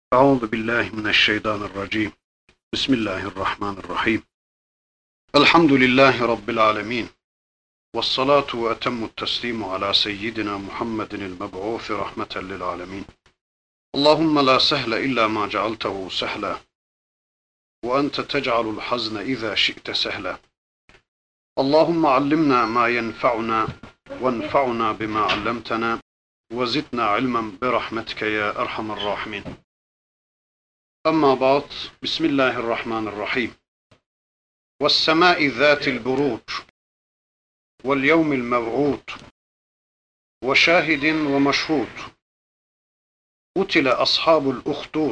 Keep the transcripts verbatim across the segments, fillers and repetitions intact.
Euzu billahi mineşşeytanirracim. Bismillahirrahmanirrahim. Elhamdülillahi rabbil alamin. Ves salatu ve etemmu't teslimu ala seyyidina Muhammedinil meb'ûsi rahmeten lil alamin. Allahumme la sehle illa ma cealtehu sehla. Ve ente tec'alul hazne iza şi'te sehla. Allahumme allimna ma yenfa'una venfa'na bima allamtana ve zidna ilmen bi rahmetike ya erhamer rahimin. Amma ba'd. Bismillahirrahmanirrahim. Ve's-semâi zâtil burûc vel yevmil mev'ûd ve şâhidin ve meşhûd. Utile ashabul uhdûd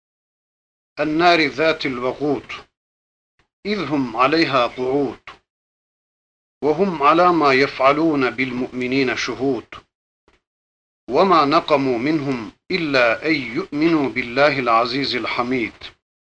en-nâri zâtil vegûd izhum aleyhâ qu'ûd ve hum alâ mâ yef'alûne bil mu'minîne şuhûd. وَمَا نَقَمُوا مِنْهُمْ إِلَّا أَنْ يُؤْمِنُوا بِاللَّهِ الْعَزِيزِ الْحَمِيدِ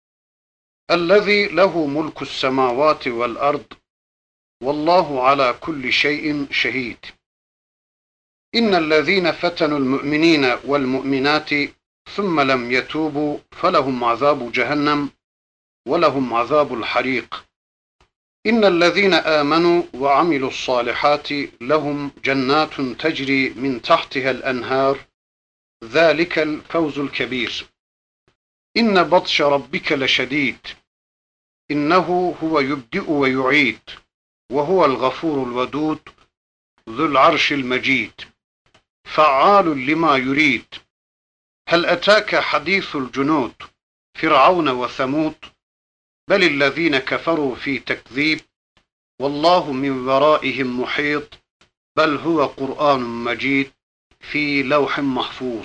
الَّذِي لَهُ مُلْكُ السَّمَاوَاتِ وَالْأَرْضِ وَاللَّهُ عَلَى كُلِّ شَيْءٍ شَهِيدٌ إِنَّ الَّذِينَ فَتَنُوا الْمُؤْمِنِينَ وَالْمُؤْمِنَاتِ ثُمَّ لَمْ يَتُوبُوا فَلَهُمْ عَذَابُ جَهَنَّمَ وَلَهُمْ عَذَابُ الْحَرِيقِ إِنَّ الَّذِينَ آمَنُوا وَعَمِلُوا الصَّالِحَاتِ لَهُمْ جَنَّاتٌ تَجْرِي مِنْ تَحْتِهَا الْأَنْهَارُ ذَلِكَ الْفَوْزُ الْكَبِيرُ إِنَّ بَطْشَ رَبِّكَ لَشَدِيدٌ إِنَّهُ هُوَ يُبْدِئُ وَيُعِيدُ وَهُوَ الْغَفُورُ الْوَدُودُ ذُو الْعَرْشِ الْمَجِيدُ فَعَّالٌ لِمَا يُرِيدُ هَلْ أَتَاكَ حَدِيثُ الْجُنُودِ فِرْعَوْنَ وَثَمُودَ بل الذين كفروا في تكذيب والله من ورائهم محيط بل هو قرآن مجيد في لوح محفوظ.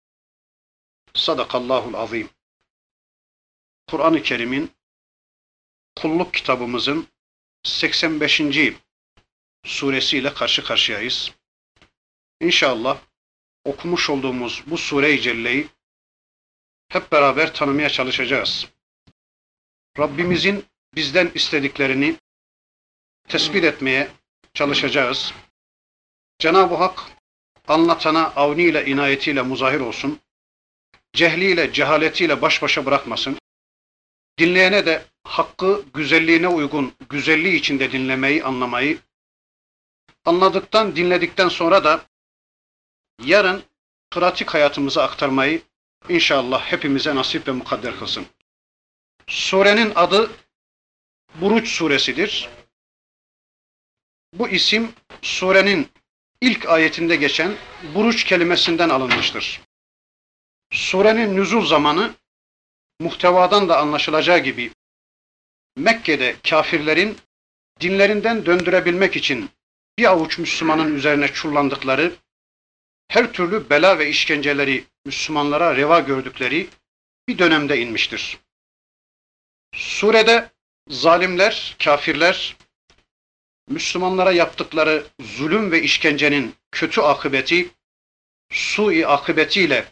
Sadakallahul azim. Kur'an-ı Kerim'in kulluk kitabımızın seksen beşinci suresiyle karşı karşıyayız. İnşallah okumuş olduğumuz bu sure-i celleyi hep beraber tanımaya çalışacağız. Rabbimizin bizden istediklerini tespit etmeye çalışacağız. Cenab-ı Hak anlatana avniyle, inayetiyle muzahir olsun. Cehliyle, cehaletiyle baş başa bırakmasın. Dinleyene de hakkı güzelliğine uygun, güzelliği içinde dinlemeyi, anlamayı, anladıktan, dinledikten sonra da yarın pratik hayatımıza aktarmayı inşallah hepimize nasip ve mukadder kılsın. Surenin adı Buruç suresidir. Bu isim surenin ilk ayetinde geçen buruç kelimesinden alınmıştır. Surenin nüzul zamanı muhtevadan da anlaşılacağı gibi Mekke'de kafirlerin dinlerinden döndürebilmek için bir avuç Müslümanın üzerine çullandıkları, her türlü bela ve işkenceleri Müslümanlara reva gördükleri bir dönemde inmiştir. Surede zalimler, kafirler, Müslümanlara yaptıkları zulüm ve işkencenin kötü akıbeti, sui akıbetiyle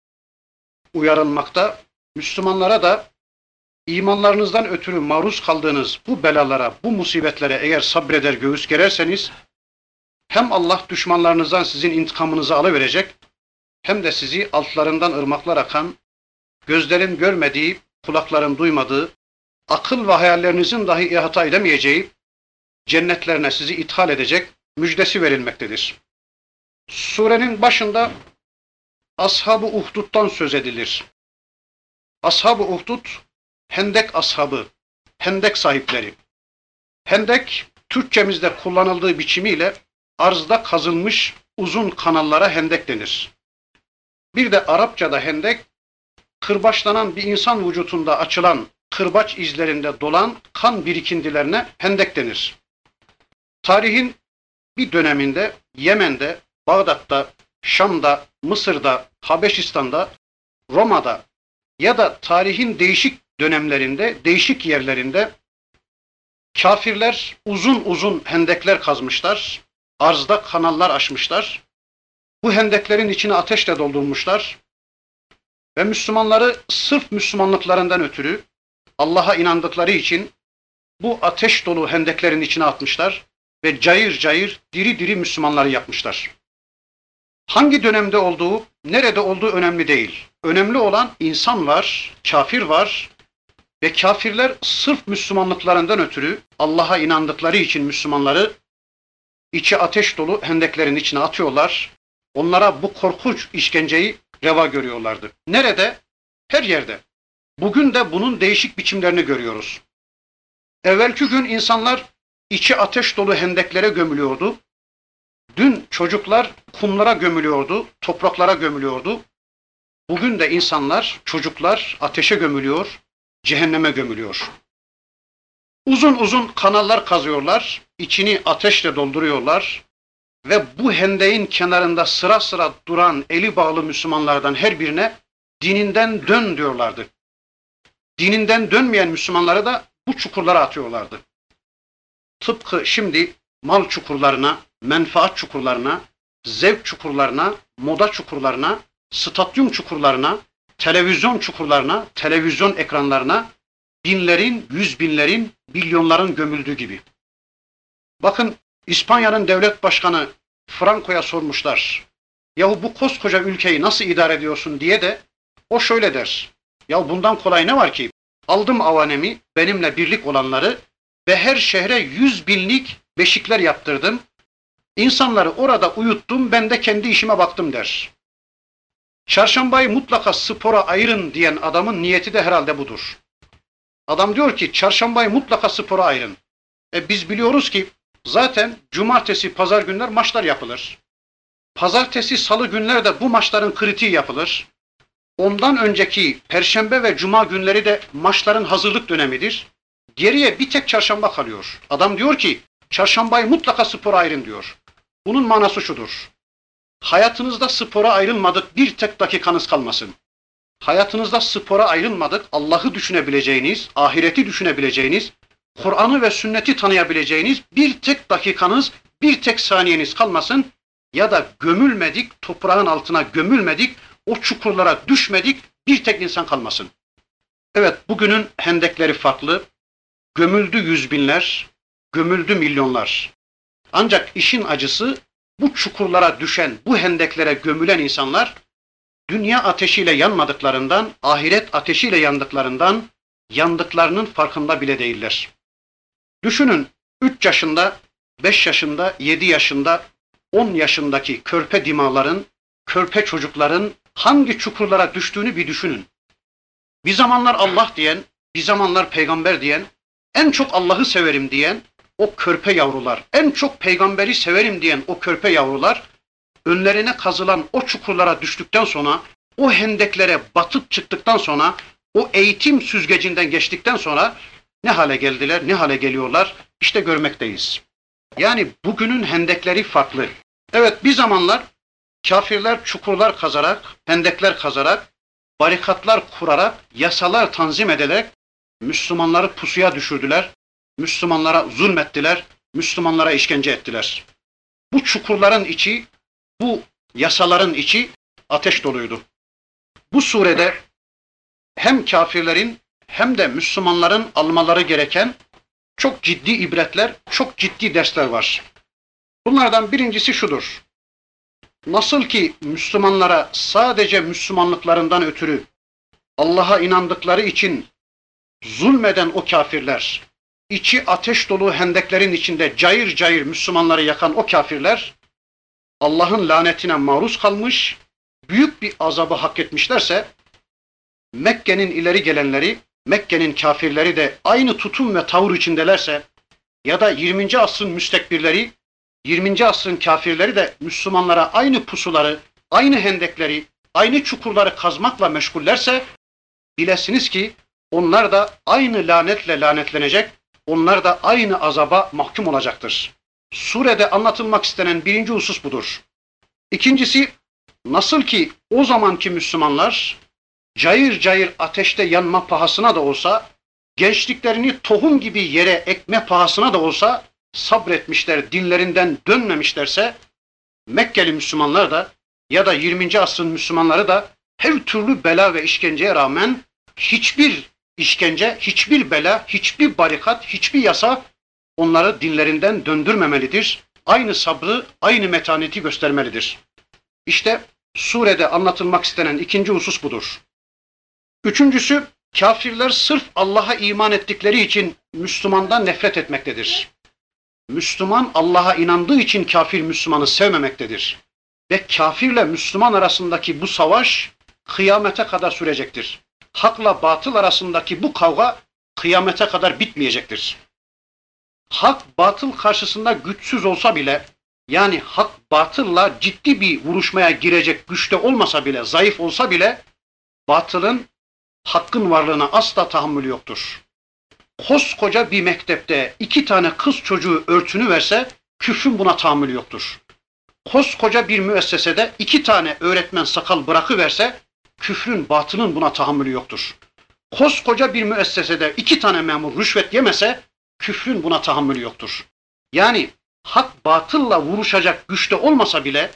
uyarılmakta, Müslümanlara da imanlarınızdan ötürü maruz kaldığınız bu belalara, bu musibetlere eğer sabreder, göğüs gererseniz, hem Allah düşmanlarınızdan sizin intikamınızı alıverecek, hem de sizi altlarından ırmaklar akan, gözlerin görmediği, kulakların duymadığı, akıl ve hayallerinizin dahi ihata edemeyeceği cennetlerine sizi ithal edecek müjdesi verilmektedir. Surenin başında Ashab-ı Uhdud'dan söz edilir. Ashab-ı Uhdud, Hendek ashabı, Hendek sahipleri. Hendek, Türkçemizde kullanıldığı biçimiyle arzda kazılmış uzun kanallara hendek denir. Bir de Arapçada hendek, kırbaçlanan bir insan vücudunda açılan kırbaç izlerinde dolan kan birikintilerine hendek denir. Tarihin bir döneminde Yemen'de, Bağdat'ta, Şam'da, Mısır'da, Habeşistan'da, Roma'da ya da tarihin değişik dönemlerinde, değişik yerlerinde kafirler uzun uzun hendekler kazmışlar, arzda kanallar açmışlar. Bu hendeklerin içine ateşle doldurmuşlar ve Müslümanları sırf Müslümanlıklarından ötürü Allah'a inandıkları için bu ateş dolu hendeklerin içine atmışlar ve cayır cayır diri diri Müslümanları yapmışlar. Hangi dönemde olduğu, nerede olduğu önemli değil. önemli olan insan var, kafir var ve kafirler sırf Müslümanlıklarından ötürü Allah'a inandıkları için Müslümanları içi ateş dolu hendeklerin içine atıyorlar. Onlara bu korkunç işkenceyi reva görüyorlardı. Nerede? Her yerde. Bugün de bunun değişik biçimlerini görüyoruz. Evvelki gün insanlar içi ateş dolu hendeklere gömülüyordu. Dün çocuklar kumlara gömülüyordu, topraklara gömülüyordu. Bugün de insanlar, çocuklar ateşe gömülüyor, cehenneme gömülüyor. Uzun uzun kanallar kazıyorlar, içini ateşle dolduruyorlar ve bu hendeğin kenarında sıra sıra duran eli bağlı Müslümanlardan her birine dininden dön diyorlardı. Dininden dönmeyen Müslümanları da bu çukurlara atıyorlardı. Tıpkı şimdi mal çukurlarına, menfaat çukurlarına, zevk çukurlarına, moda çukurlarına, stadyum çukurlarına, televizyon çukurlarına, televizyon ekranlarına binlerin, yüz binlerin, milyonların gömüldüğü gibi. Bakın İspanya'nın devlet başkanı Franco'ya sormuşlar. Yahu bu koskoca ülkeyi nasıl idare ediyorsun diye de o şöyle der. Ya bundan kolay ne var ki? Aldım avanemi, benimle birlik olanları ve her şehre yüz binlik beşikler yaptırdım. İnsanları orada uyuttum, ben de kendi işime baktım der. Çarşambayı mutlaka spora ayırın diyen adamın niyeti de herhalde budur. Adam diyor ki çarşambayı mutlaka spora ayırın. E biz biliyoruz ki zaten cumartesi, pazar günler maçlar yapılır. Pazartesi, salı günlerde bu maçların kritiği yapılır. Ondan önceki perşembe ve cuma günleri de maçların hazırlık dönemidir. Geriye bir tek çarşamba kalıyor. Adam diyor ki çarşambayı mutlaka spora ayırın diyor. Bunun manası şudur. Hayatınızda spora ayrılmadık bir tek dakikanız kalmasın. Hayatınızda spora ayrılmadık Allah'ı düşünebileceğiniz, ahireti düşünebileceğiniz, Kur'an'ı ve sünneti tanıyabileceğiniz bir tek dakikanız, bir tek saniyeniz kalmasın ya da gömülmedik, toprağın altına gömülmedik, o çukurlara düşmedik, bir tek insan kalmasın. Evet, bugünün hendekleri farklı, gömüldü yüz binler, gömüldü milyonlar. Ancak işin acısı bu çukurlara düşen, bu hendeklere gömülen insanlar dünya ateşiyle yanmadıklarından, ahiret ateşiyle yandıklarından, yandıklarının farkında bile değiller. Düşünün, üç yaşında, beş yaşında, yedi yaşında, on yaşındaki körpe dimağların, körpe çocukların hangi çukurlara düştüğünü bir düşünün. Bir zamanlar Allah diyen, bir zamanlar peygamber diyen, en çok Allah'ı severim diyen o körpe yavrular, en çok peygamberi severim diyen o körpe yavrular, önlerine kazılan o çukurlara düştükten sonra, o hendeklere batıp çıktıktan sonra, o eğitim süzgecinden geçtikten sonra ne hale geldiler, ne hale geliyorlar, işte görmekteyiz. Yani bugünün hendekleri farklı. Evet, bir zamanlar kafirler çukurlar kazarak, hendekler kazarak, barikatlar kurarak, yasalar tanzim ederek Müslümanları pusuya düşürdüler, Müslümanlara zulmettiler, Müslümanlara işkence ettiler. Bu çukurların içi, bu yasaların içi ateş doluydu. Bu surede hem kafirlerin hem de Müslümanların almaları gereken çok ciddi ibretler, çok ciddi dersler var. Bunlardan birincisi şudur. Nasıl ki Müslümanlara sadece Müslümanlıklarından ötürü Allah'a inandıkları için zulmeden o kafirler, içi ateş dolu hendeklerin içinde cayır cayır Müslümanları yakan o kafirler, Allah'ın lanetine maruz kalmış, büyük bir azabı hak etmişlerse, Mekke'nin ileri gelenleri, Mekke'nin kafirleri de aynı tutum ve tavır içindelerse, ya da yirminci asrın müstekbirleri, yirminci asrın kafirleri de Müslümanlara aynı pusuları, aynı hendekleri, aynı çukurları kazmakla meşgullerse, bilesiniz ki onlar da aynı lanetle lanetlenecek, onlar da aynı azaba mahkum olacaktır. Surede anlatılmak istenen birinci husus budur. İkincisi, nasıl ki o zamanki Müslümanlar cayır cayır ateşte yanma pahasına da olsa, gençliklerini tohum gibi yere ekme pahasına da olsa sabretmişler, dinlerinden dönmemişlerse, Mekkeli Müslümanlar da ya da yirminci asrın Müslümanları da her türlü bela ve işkenceye rağmen hiçbir işkence, hiçbir bela, hiçbir barikat, hiçbir yasa onları dinlerinden döndürmemelidir. Aynı sabrı, aynı metaneti göstermelidir. İşte surede anlatılmak istenen ikinci husus budur. Üçüncüsü, kafirler sırf Allah'a iman ettikleri için Müslümandan nefret etmektedir. Müslüman Allah'a inandığı için kafir Müslümanı sevmemektedir. Ve kafirle Müslüman arasındaki bu savaş kıyamete kadar sürecektir. Hakla batıl arasındaki bu kavga kıyamete kadar bitmeyecektir. Hak batıl karşısında güçsüz olsa bile, yani hak batılla ciddi bir vuruşmaya girecek güçte olmasa bile, zayıf olsa bile, batılın hakkın varlığına asla tahammülü yoktur. Koskoca bir mektepte iki tane kız çocuğu örtünü verse, küfrün buna tahammülü yoktur. Koskoca bir müessesede iki tane öğretmen sakal bırakıverse, küfrün, batılın buna tahammülü yoktur. Koskoca bir müessesede iki tane memur rüşvet yemese, küfrün buna tahammülü yoktur. Yani hak batılla vuruşacak güçte olmasa bile,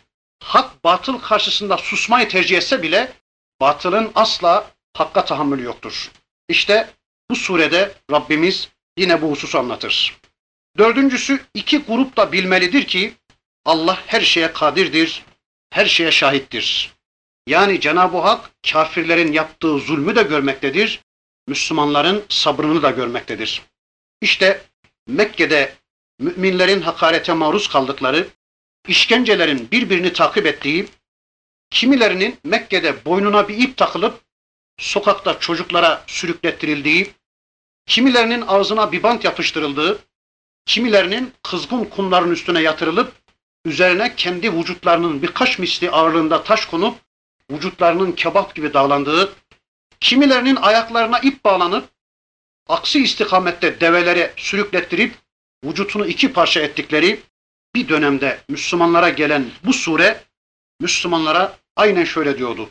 hak batıl karşısında susmayı tercih etse bile, batılın asla hakka tahammülü yoktur. İşte bu surede Rabbimiz yine bu hususu anlatır. Dördüncüsü, iki grup da bilmelidir ki Allah her şeye kadirdir, her şeye şahittir. Yani Cenab-ı Hak kafirlerin yaptığı zulmü de görmektedir, Müslümanların sabrını da görmektedir. İşte Mekke'de müminlerin hakarete maruz kaldıkları, işkencelerin birbirini takip ettiği, kimilerinin Mekke'de boynuna bir ip takılıp sokakta çocuklara sürüklettirildiği, kimilerinin ağzına bir bant yapıştırıldığı, kimilerinin kızgın kumların üstüne yatırılıp, üzerine kendi vücutlarının birkaç misli ağırlığında taş konup, vücutlarının kebap gibi dağlandığı, kimilerinin ayaklarına ip bağlanıp, aksi istikamette develere sürüklettirip, vücutunu iki parça ettikleri bir dönemde Müslümanlara gelen bu sure, Müslümanlara aynen şöyle diyordu.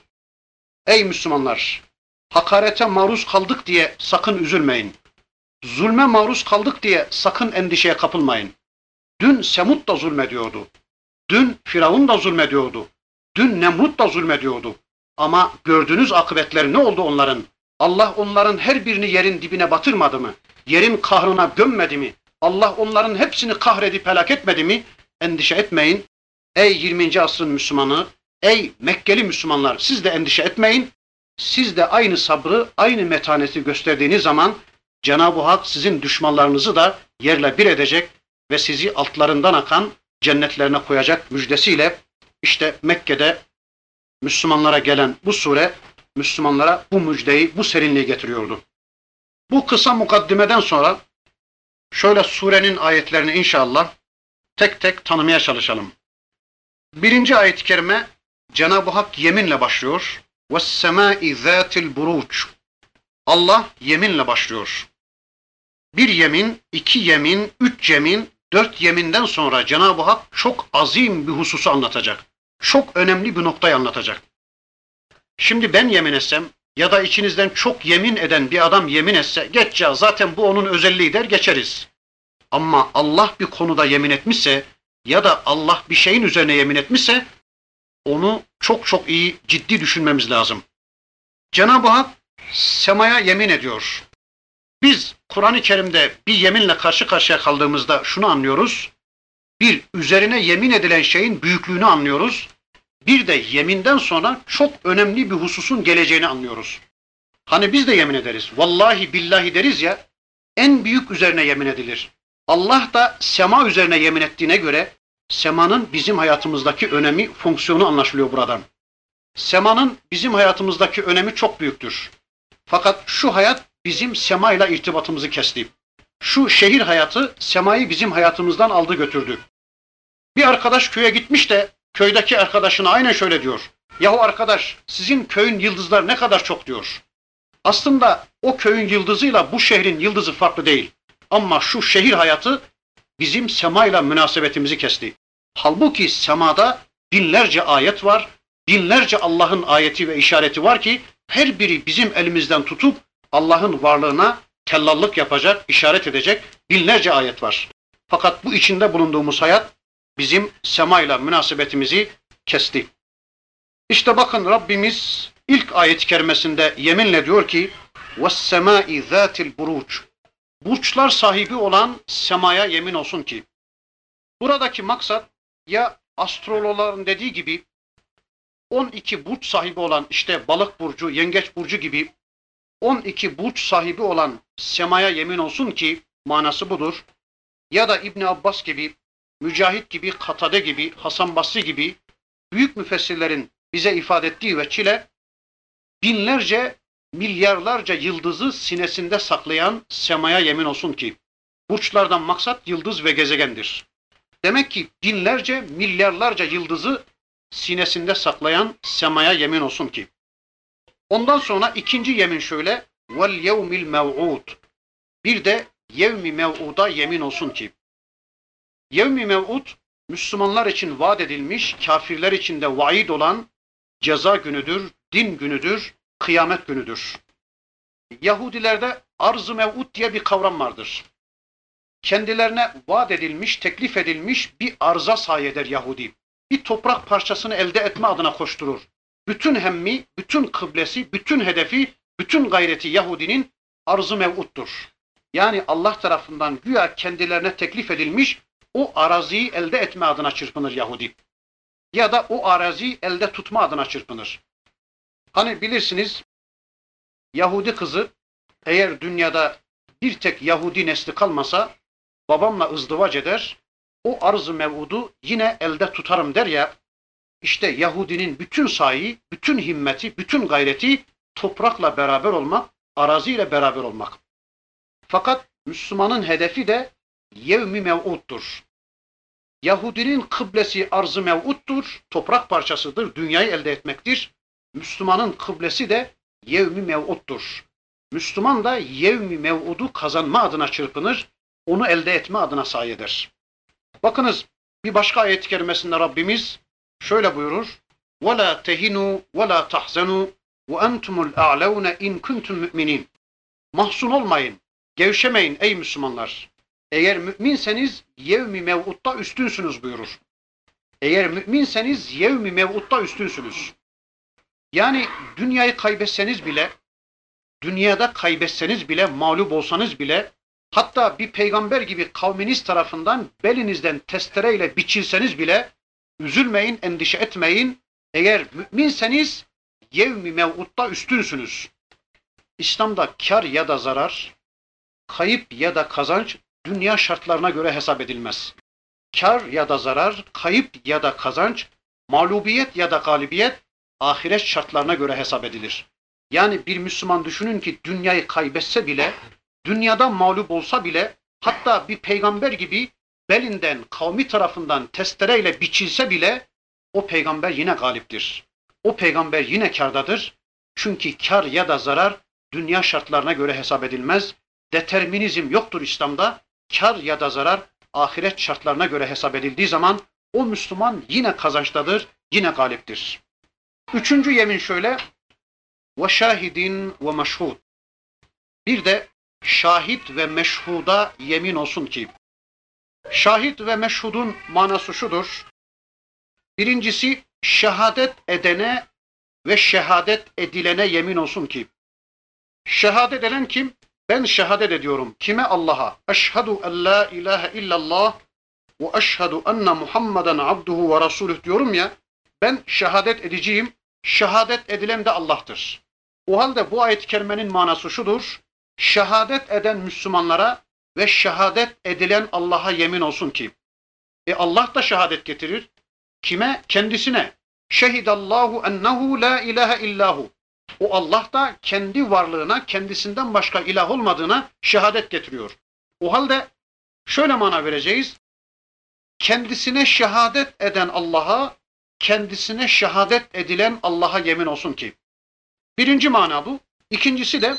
Ey Müslümanlar! Hakarete maruz kaldık diye sakın üzülmeyin. Zulme maruz kaldık diye sakın endişeye kapılmayın. Dün Semud da zulmediyordu. Dün Firavun da zulmediyordu. Dün Nemrut da zulmediyordu. Ama gördüğünüz akıbetler ne oldu onların? Allah onların her birini yerin dibine batırmadı mı? Yerin kahrına gömmedi mi? Allah onların hepsini kahredip helak etmedi mi? Endişe etmeyin. Ey yirminci asrın Müslümanı, ey Mekkeli Müslümanlar, siz de endişe etmeyin. Siz de aynı sabrı, aynı metaneti gösterdiğiniz zaman Cenab-ı Hak sizin düşmanlarınızı da yerle bir edecek ve sizi altlarından akan cennetlerine koyacak müjdesiyle işte Mekke'de Müslümanlara gelen bu sure Müslümanlara bu müjdeyi, bu serinliği getiriyordu. Bu kısa mukaddimeden sonra şöyle surenin ayetlerini inşallah tek tek tanımaya çalışalım. Birinci ayet-i kerime Cenab-ı Hak yeminle başlıyor. وَالسَّمَاءِ ذَاتِ الْبُرُوجِ Allah yeminle başlıyor. Bir yemin, iki yemin, üç yemin, dört yeminden sonra Cenab-ı Hak çok azim bir hususu anlatacak. Çok önemli bir noktayı anlatacak. Şimdi ben yemin etsem ya da içinizden çok yemin eden bir adam yemin etse, geç ya zaten bu onun özelliği der geçeriz. Ama Allah bir konuda yemin etmişse ya da Allah bir şeyin üzerine yemin etmişse onu çok çok iyi, ciddi düşünmemiz lazım. Cenab-ı Hak semaya yemin ediyor. Biz Kur'an-ı Kerim'de bir yeminle karşı karşıya kaldığımızda şunu anlıyoruz. Bir, üzerine yemin edilen şeyin büyüklüğünü anlıyoruz. Bir de yeminden sonra çok önemli bir hususun geleceğini anlıyoruz. Hani biz de yemin ederiz. Vallahi billahi deriz ya, en büyük üzerine yemin edilir. Allah da sema üzerine yemin ettiğine göre semanın bizim hayatımızdaki önemi, fonksiyonu anlaşılıyor buradan. Semanın bizim hayatımızdaki önemi çok büyüktür. Fakat şu hayat bizim semayla irtibatımızı kesti. Şu şehir hayatı semayı bizim hayatımızdan aldı götürdü. Bir arkadaş köye gitmiş de köydeki arkadaşına aynen şöyle diyor. Yahu arkadaş, sizin köyün yıldızlar ne kadar çok diyor. Aslında o köyün yıldızıyla bu şehrin yıldızı farklı değil. Ama şu şehir hayatı bizim semayla münasebetimizi kesti. Halbuki semada binlerce ayet var, binlerce Allah'ın ayeti ve işareti var ki her biri bizim elimizden tutup Allah'ın varlığına tellallık yapacak, işaret edecek binlerce ayet var. Fakat bu içinde bulunduğumuz hayat bizim semayla münasebetimizi kesti. İşte bakın Rabbimiz ilk ayet-i kerimesinde yeminle diyor ki وَالسَّمَاءِ ذَاتِ الْبُرُوجِ Burçlar sahibi olan semaya yemin olsun ki. Buradaki maksat ya astrologların dediği gibi on iki burç sahibi olan işte balık burcu, yengeç burcu gibi on iki burç sahibi olan semaya yemin olsun ki manası budur. Ya da İbn Abbas gibi, Mücahit gibi, Katade gibi, Hasan Basri gibi büyük müfessirlerin bize ifade ettiği veçile binlerce, milyarlarca yıldızı sinesinde saklayan semaya yemin olsun ki burçlardan maksat yıldız ve gezegendir. Demek ki binlerce, milyarlarca yıldızı sinesinde saklayan semaya yemin olsun ki. Ondan sonra ikinci yemin şöyle. Vel yevmil mev'ud. Bir de yevmi mev'uda yemin olsun ki. Yevmi mev'ud Müslümanlar için vaat edilmiş, kafirler için de vaid olan ceza günüdür, din günüdür, kıyamet günüdür. Yahudilerde arz-ı mev'ud diye bir kavram vardır. Kendilerine vaat edilmiş, teklif edilmiş bir arza sahi eder Yahudi. Bir toprak parçasını elde etme adına koşturur. Bütün hemmi, bütün kıblesi, bütün hedefi, bütün gayreti Yahudinin arz-ı mev'uddur. Yani Allah tarafından güya kendilerine teklif edilmiş o araziyi elde etme adına çırpınır Yahudi. Ya da o araziyi elde tutma adına çırpınır. Hani bilirsiniz Yahudi kızı eğer dünyada bir tek Yahudi nesli kalmasa babamla ızdıvac eder, o arz-ı mev'udu yine elde tutarım der ya, işte Yahudinin bütün sahi, bütün himmeti, bütün gayreti toprakla beraber olmak, araziyle beraber olmak. Fakat Müslümanın hedefi de yevmi mev'uddur. Yahudinin kıblesi arz-ı mev'uddur, toprak parçasıdır, dünyayı elde etmektir. Müslümanın kıblesi de yevmi mev'uddur. Müslüman da yevmi mev'udu kazanma adına çırpınır, onu elde etme adına sahi eder. Bakınız bir başka ayet-i kerimesinde Rabbimiz şöyle buyurur. وَلَا تَهِنُوا وَلَا تَحْزَنُوا وَاَنْتُمُ الْاَعْلَوْنَ اِنْ كُنْتُمْ مُؤْمِنِينَ. Mahzun olmayın, gevşemeyin ey Müslümanlar. Eğer müminseniz yevmi mev'utta üstünsünüz buyurur. Eğer müminseniz yevmi mev'utta üstünsünüz. Yani dünyayı kaybetseniz bile, dünyada kaybetseniz bile, mağlup olsanız bile, hatta bir peygamber gibi kavminiz tarafından belinizden testereyle biçilseniz bile, üzülmeyin, endişe etmeyin. Eğer müminseniz yevmi mev'utta üstünsünüz. İslam'da kar ya da zarar, kayıp ya da kazanç dünya şartlarına göre hesap edilmez. Kar ya da zarar, kayıp ya da kazanç, mağlubiyet ya da galibiyet ahiret şartlarına göre hesap edilir. Yani bir Müslüman düşünün ki dünyayı kaybetse bile, dünyada mağlup olsa bile, hatta bir peygamber gibi belinden, kavmi tarafından testereyle biçilse bile o peygamber yine galiptir. O peygamber yine kârdadır. Çünkü kar ya da zarar dünya şartlarına göre hesap edilmez. Determinizm yoktur İslam'da. Kar ya da zarar ahiret şartlarına göre hesap edildiği zaman o Müslüman yine kazançtadır, yine galiptir. Üçüncü yemin şöyle. وَشَاهِدٍ وَمَشْهُودٍ. Bir de şahit ve meşhuda yemin olsun ki. Şahit ve meşhudun manası şudur. Birincisi şehadet edene ve şehadet edilene yemin olsun ki. Şehadet eden kim? Ben şehadet ediyorum. Kime? Allah'a. Eşhedü en la ilahe illallah ve eşhedü enne Muhammeden abduhu ve rasuluh diyorum ya. Ben şehadet edeceğim. Şehadet edilen de Allah'tır. O halde bu ayet-i kerimenin manası şudur. Şehadet eden Müslümanlara ve şehadet edilen Allah'a yemin olsun ki. E Allah da şehadet getirir. Kime? Kendisine. Şehidallahu ennehu la ilahe illahu. O Allah da kendi varlığına, kendisinden başka ilah olmadığına şehadet getiriyor. O halde şöyle mana vereceğiz. Kendisine şehadet eden Allah'a, kendisine şehadet edilen Allah'a yemin olsun ki. Birinci mana bu. İkincisi de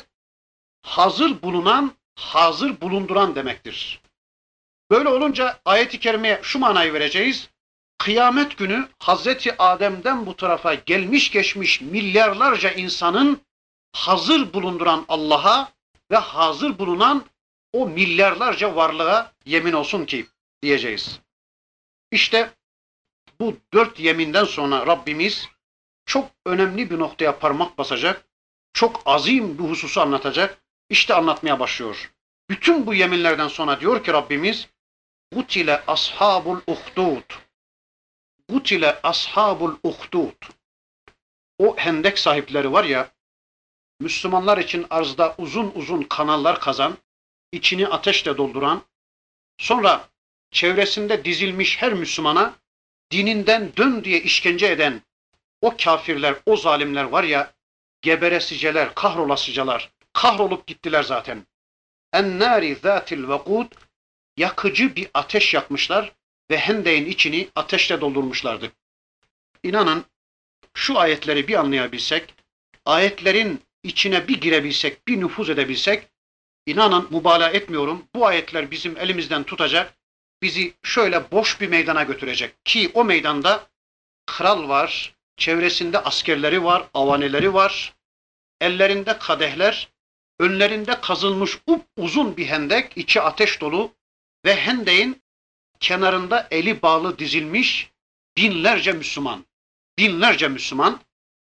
hazır bulunan, hazır bulunduran demektir. Böyle olunca ayet-i kerimeye şu manayı vereceğiz. Kıyamet günü Hazreti Adem'den bu tarafa gelmiş geçmiş milyarlarca insanın hazır bulunduran Allah'a ve hazır bulunan o milyarlarca varlığa yemin olsun ki diyeceğiz. İşte bu dört yeminden sonra Rabbimiz çok önemli bir noktaya parmak basacak, çok azim bir hususu anlatacak. İşte anlatmaya başlıyor. Bütün bu yeminlerden sonra diyor ki Rabbimiz, Gutile ashabul uhdud. Gutile ashabul uhdud. O hendek sahipleri var ya, Müslümanlar için arzda uzun uzun kanallar kazan, içini ateşle dolduran, sonra çevresinde dizilmiş her Müslümana dininden dön diye işkence eden o kafirler, o zalimler var ya, geberesiciler, kahrolasıcalar, kahrolup gittiler zaten. En-nâri zâtil vekûd, yakıcı bir ateş yakmışlar ve hendeğin içini ateşle doldurmuşlardı. İnanın şu ayetleri bir anlayabilsek, ayetlerin içine bir girebilsek, bir nüfuz edebilsek, inanın mübalağa etmiyorum, bu ayetler bizim elimizden tutacak, bizi şöyle boş bir meydana götürecek. Ki o meydanda kral var, çevresinde askerleri var, avaneleri var, ellerinde kadehler, önlerinde kazılmış uzun bir hendek, içi ateş dolu ve hendeğin kenarında eli bağlı dizilmiş binlerce Müslüman. Binlerce Müslüman.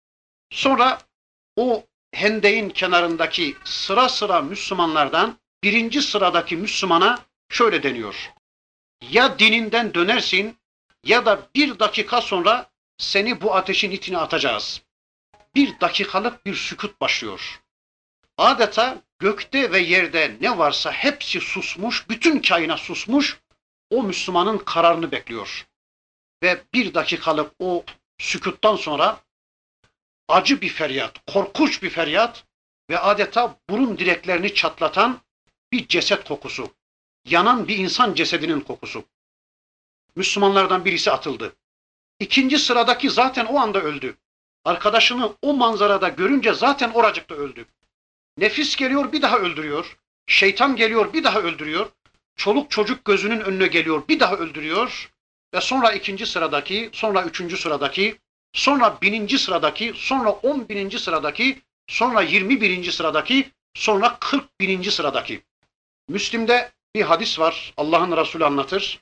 Sonra o hendeğin kenarındaki sıra sıra Müslümanlardan birinci sıradaki Müslümana şöyle deniyor. Ya dininden dönersin ya da bir dakika sonra seni bu ateşin içine atacağız. Bir dakikalık bir sükut başlıyor. Adeta gökte ve yerde ne varsa hepsi susmuş, bütün kainat susmuş, o Müslümanın kararını bekliyor. Ve bir dakikalık o sükuttan sonra acı bir feryat, korkunç bir feryat ve adeta burun direklerini çatlatan bir ceset kokusu. Yanan bir insan cesedinin kokusu. Müslümanlardan birisi atıldı. İkinci sıradaki zaten o anda öldü. Arkadaşını o manzarada görünce zaten oracıkta öldü. Nefis geliyor bir daha öldürüyor. Şeytan geliyor bir daha öldürüyor. Çoluk çocuk gözünün önüne geliyor bir daha öldürüyor. Ve sonra ikinci sıradaki, sonra üçüncü sıradaki, sonra bininci sıradaki, sonra on bininci sıradaki, sonra yirmi birinci sıradaki, sonra kırk bininci sıradaki. Müslim'de bir hadis var. Allah'ın Resulü anlatır.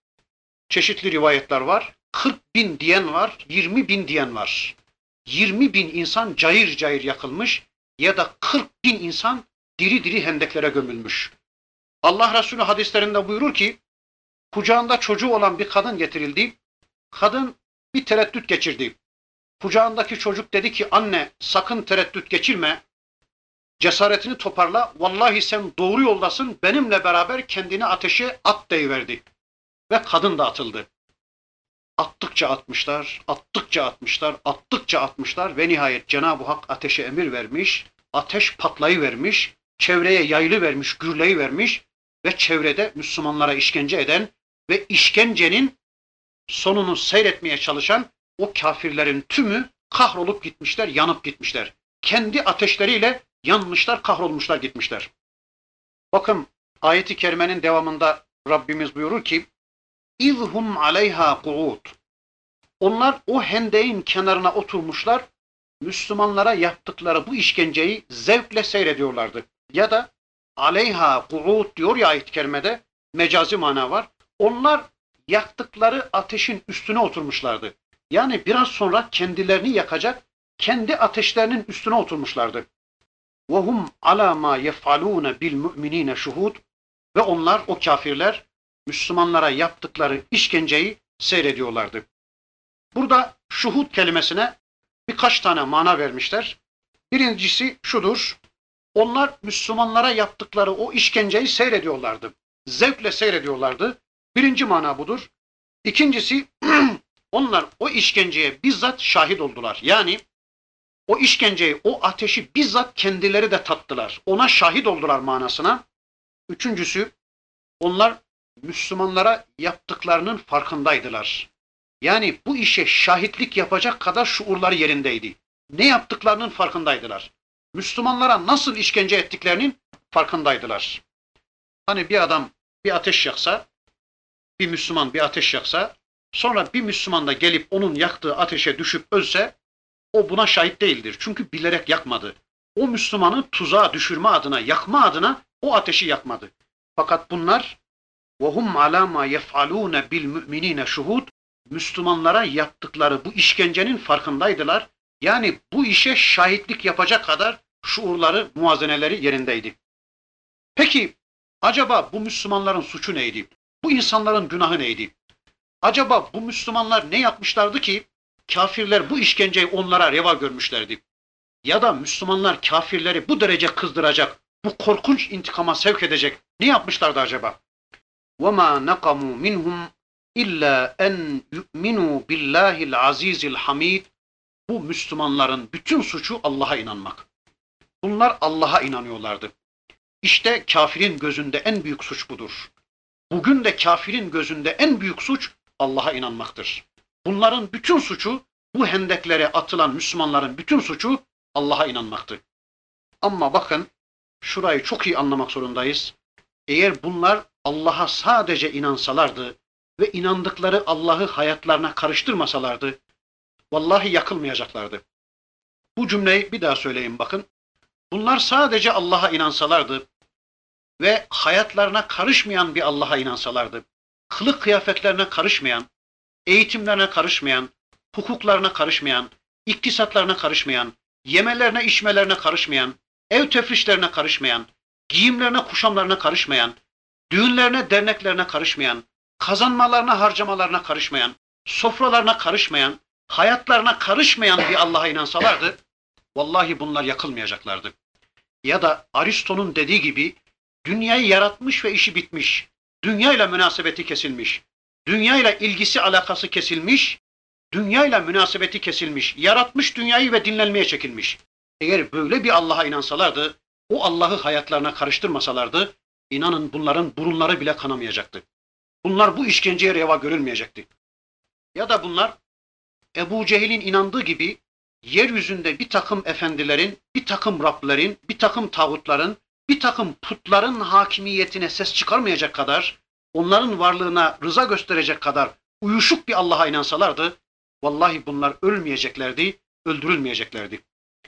Çeşitli rivayetler var. kırk bin diyen var, yirmi bin diyen var. yirmi bin insan cayır cayır yakılmış ya da kırk bin insan diri diri hendeklere gömülmüş. Allah Resulü hadislerinde buyurur ki, kucağında çocuğu olan bir kadın getirildi. Kadın bir tereddüt geçirdi. Kucağındaki çocuk dedi ki, anne sakın tereddüt geçirme. Cesaretini toparla. Vallahi sen doğru yoldasın. Benimle beraber kendini ateşe at deyiverdi. Ve kadın da atıldı. Attıkça atmışlar, attıkça atmışlar, attıkça atmışlar ve nihayet Cenab-ı Hak ateşe emir vermiş, ateş patlayıvermiş, çevreye yayılıvermiş, gürleyivermiş ve çevrede Müslümanlara işkence eden ve işkencenin sonunu seyretmeye çalışan o kafirlerin tümü kahrolup gitmişler, yanıp gitmişler. Kendi ateşleriyle yanmışlar, kahrolmuşlar gitmişler. Bakın ayet-i kerimenin devamında Rabbimiz buyurur ki, İzhum aleyha kuud. Onlar o hendeğin kenarına oturmuşlar, Müslümanlara yaptıkları bu işkenceyi zevkle seyrediyorlardı. Ya da aleyha kuud diyor ya ayet-i kerimede, mecazi mana var. Onlar yaktıkları ateşin üstüne oturmuşlardı. Yani biraz sonra kendilerini yakacak, kendi ateşlerinin üstüne oturmuşlardı. وَهُمْ عَلَى مَا يَفْعَلُونَ بِالْمُؤْمِنِينَ şuhud. Ve onlar, o kafirler, Müslümanlara yaptıkları işkenceyi seyrediyorlardı. Burada şuhud kelimesine birkaç tane mana vermişler. Birincisi şudur, onlar Müslümanlara yaptıkları o işkenceyi seyrediyorlardı. Zevkle seyrediyorlardı. Birinci mana budur. İkincisi, onlar o işkenceye bizzat şahit oldular. Yani o işkenceyi, o ateşi bizzat kendileri de tattılar. Ona şahit oldular manasına. Üçüncüsü, onlar Müslümanlara yaptıklarının farkındaydılar. Yani bu işe şahitlik yapacak kadar şuurları yerindeydi. Ne yaptıklarının farkındaydılar. Müslümanlara nasıl işkence ettiklerinin farkındaydılar. Hani bir adam bir ateş yaksa, bir Müslüman bir ateş yaksa, sonra bir Müslüman da gelip onun yaktığı ateşe düşüp ölse, o buna şahit değildir. Çünkü bilerek yakmadı. O Müslümanı tuzağa düşürme adına, yakma adına o ateşi yakmadı. Fakat bunlar وَهُمْ عَلَى مَا يَفْعَلُونَ بِالْمُؤْمِنِينَ şuhud. Müslümanlara yaptıkları bu işkencenin farkındaydılar. Yani bu işe şahitlik yapacak kadar şuurları, muazeneleri yerindeydi. Peki acaba bu Müslümanların suçu neydi? Bu insanların günahı neydi? Acaba bu Müslümanlar ne yapmışlardı ki kafirler bu işkenceyi onlara reva görmüşlerdi. Ya da Müslümanlar kafirleri bu derece kızdıracak, bu korkunç intikama sevk edecek ne yapmışlardı acaba? وَمَا نَقَمُوا مِنْهُمْ إِلَّا اَنْ يُؤْمِنُوا بِاللّٰهِ الْعَز۪يزِ الْحَم۪يدِ Bu Müslümanların bütün suçu Allah'a inanmak. Bunlar Allah'a inanıyorlardı. İşte kafirin gözünde en büyük suç budur. Bugün de kafirin gözünde en büyük suç Allah'a inanmaktır. Bunların bütün suçu, bu hendeklere atılan Müslümanların bütün suçu Allah'a inanmaktı. Ama bakın, şurayı çok iyi anlamak zorundayız. Eğer bunlar Allah'a sadece inansalardı ve inandıkları Allah'ı hayatlarına karıştırmasalardı, vallahi yakılmayacaklardı. Bu cümleyi bir daha söyleyeyim bakın. Bunlar sadece Allah'a inansalardı ve hayatlarına karışmayan bir Allah'a inansalardı, kılık kıyafetlerine karışmayan, eğitimlerine karışmayan, hukuklarına karışmayan, iktisatlarına karışmayan, yemelerine içmelerine karışmayan, ev tefrişlerine karışmayan, giyimlerine kuşamlarına karışmayan, düğünlerine derneklerine karışmayan, kazanmalarına harcamalarına karışmayan, sofralarına karışmayan, hayatlarına karışmayan bir Allah'a inansalardı, vallahi bunlar yakılmayacaklardı. Ya da Aristo'nun dediği gibi, dünyayı yaratmış ve işi bitmiş, dünyayla münasebeti kesilmiş, dünyayla ilgisi alakası kesilmiş, dünyayla münasebeti kesilmiş, yaratmış dünyayı ve dinlenmeye çekilmiş. Eğer böyle bir Allah'a inansalardı, o Allah'ı hayatlarına karıştırmasalardı, inanın bunların burunları bile kanamayacaktı. Bunlar bu işkenceye reva görülmeyecekti. Ya da bunlar Ebu Cehil'in inandığı gibi yeryüzünde bir takım efendilerin, bir takım Rablerin, bir takım tağutların, bir takım putların hakimiyetine ses çıkarmayacak kadar, onların varlığına rıza gösterecek kadar uyuşuk bir Allah'a inansalardı, vallahi bunlar ölmeyeceklerdi, öldürülmeyeceklerdi.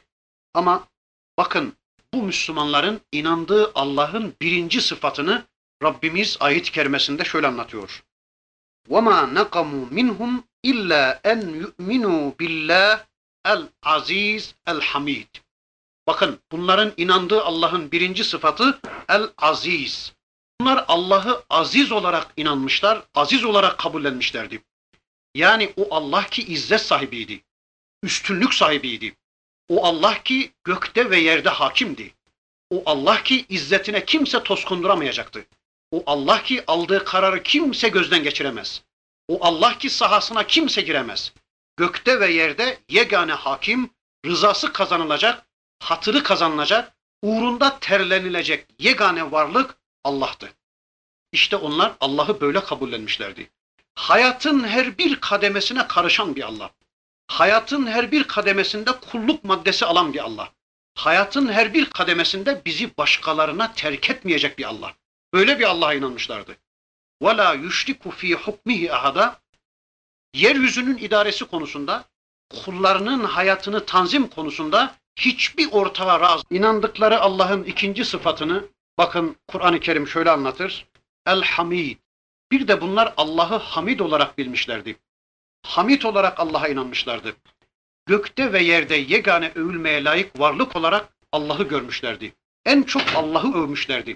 Ama bakın, bu Müslümanların inandığı Allah'ın birinci sıfatını Rabbimiz ayet-i kerimesinde şöyle anlatıyor. وَمَا نَقَمُوا مِنْهُمْ إِلَّا اَنْ يُؤْمِنُوا بِاللّٰهِ el-aziz el-hamid. Bakın, bunların inandığı Allah'ın birinci sıfatı el-aziz. Bunlar Allah'ı aziz olarak inanmışlar, aziz olarak kabullenmişlerdi. Yani o Allah ki izzet sahibiydi, üstünlük sahibiydi. O Allah ki gökte ve yerde hakimdi. O Allah ki izzetine kimse toz konduramayacaktı. O Allah ki aldığı kararı kimse gözden geçiremez. O Allah ki sahasına kimse giremez. Gökte ve yerde yegane hakim, rızası kazanılacak, hatırı kazanılacak, uğrunda terlenilecek yegane varlık Allah'tı. İşte onlar Allah'ı böyle kabullenmişlerdi. Hayatın her bir kademesine karışan bir Allah. Hayatın her bir kademesinde kulluk maddesi alan bir Allah. Hayatın her bir kademesinde bizi başkalarına terk etmeyecek bir Allah. Böyle bir Allah'a inanmışlardı. وَلَا يُشْرِكُ ف۪ي حُكْمِهِ اَحَدًا Yeryüzünün idaresi konusunda, kullarının hayatını tanzim konusunda hiçbir ortağa razı. İnandıkları Allah'ın ikinci sıfatını, bakın Kur'an-ı Kerim şöyle anlatır. El-Hamid. Bir de bunlar Allah'ı Hamid olarak bilmişlerdi. Hamid olarak Allah'a inanmışlardı. Gökte ve yerde yegane övülmeye layık varlık olarak Allah'ı görmüşlerdi. En çok Allah'ı övmüşlerdi.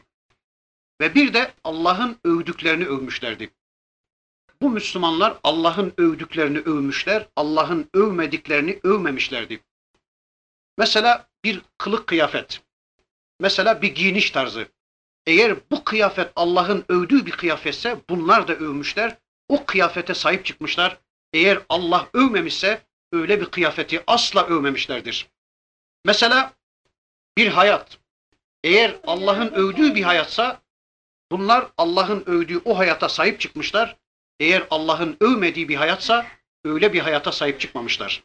Ve bir de Allah'ın övdüklerini övmüşlerdi. Bu Müslümanlar Allah'ın övdüklerini övmüşler, Allah'ın övmediklerini övmemişlerdi. Mesela bir kılık kıyafet, mesela bir giyiniş tarzı. Eğer bu kıyafet Allah'ın övdüğü bir kıyafetse bunlar da övmüşler, o kıyafete sahip çıkmışlar. Eğer Allah övmemişse öyle bir kıyafeti asla övmemişlerdir. Mesela bir hayat, eğer Allah'ın övdüğü bir hayatsa bunlar Allah'ın övdüğü o hayata sahip çıkmışlar. Eğer Allah'ın övmediği bir hayatsa öyle bir hayata sahip çıkmamışlar.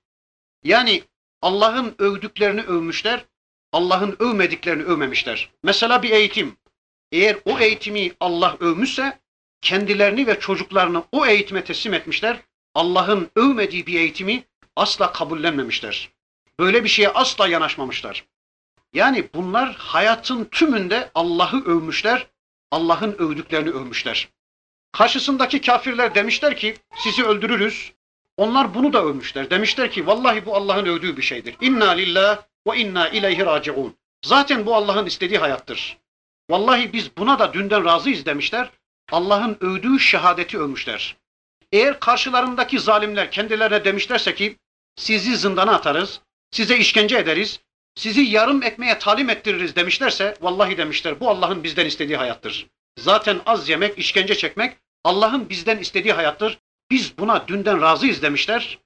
Yani Allah'ın övdüklerini övmüşler, Allah'ın övmediklerini övmemişler. Mesela bir eğitim. Eğer o eğitimi Allah övmüşse kendilerini ve çocuklarını o eğitime teslim etmişler. Allah'ın övmediği bir eğitimi asla kabullenmemişler. Böyle bir şeye asla yanaşmamışlar. Yani bunlar hayatın tümünde Allah'ı övmüşler, Allah'ın övdüklerini övmüşler. Karşısındaki kafirler demişler ki sizi öldürürüz. Onlar bunu da övmüşler. Demişler ki vallahi bu Allah'ın övdüğü bir şeydir. İnna lillah ve inna ileyhi raciun. Zaten bu Allah'ın istediği hayattır. Vallahi biz buna da dünden razıyız demişler. Allah'ın övdüğü şehadeti övmüşler. Eğer karşılarındaki zalimler kendilerine demişlerse ki sizi zindana atarız, size işkence ederiz, sizi yarım ekmeğe talim ettiririz demişlerse, vallahi demişler bu Allah'ın bizden istediği hayattır. Zaten az yemek, işkence çekmek Allah'ın bizden istediği hayattır. Biz buna dünden razıyız demişler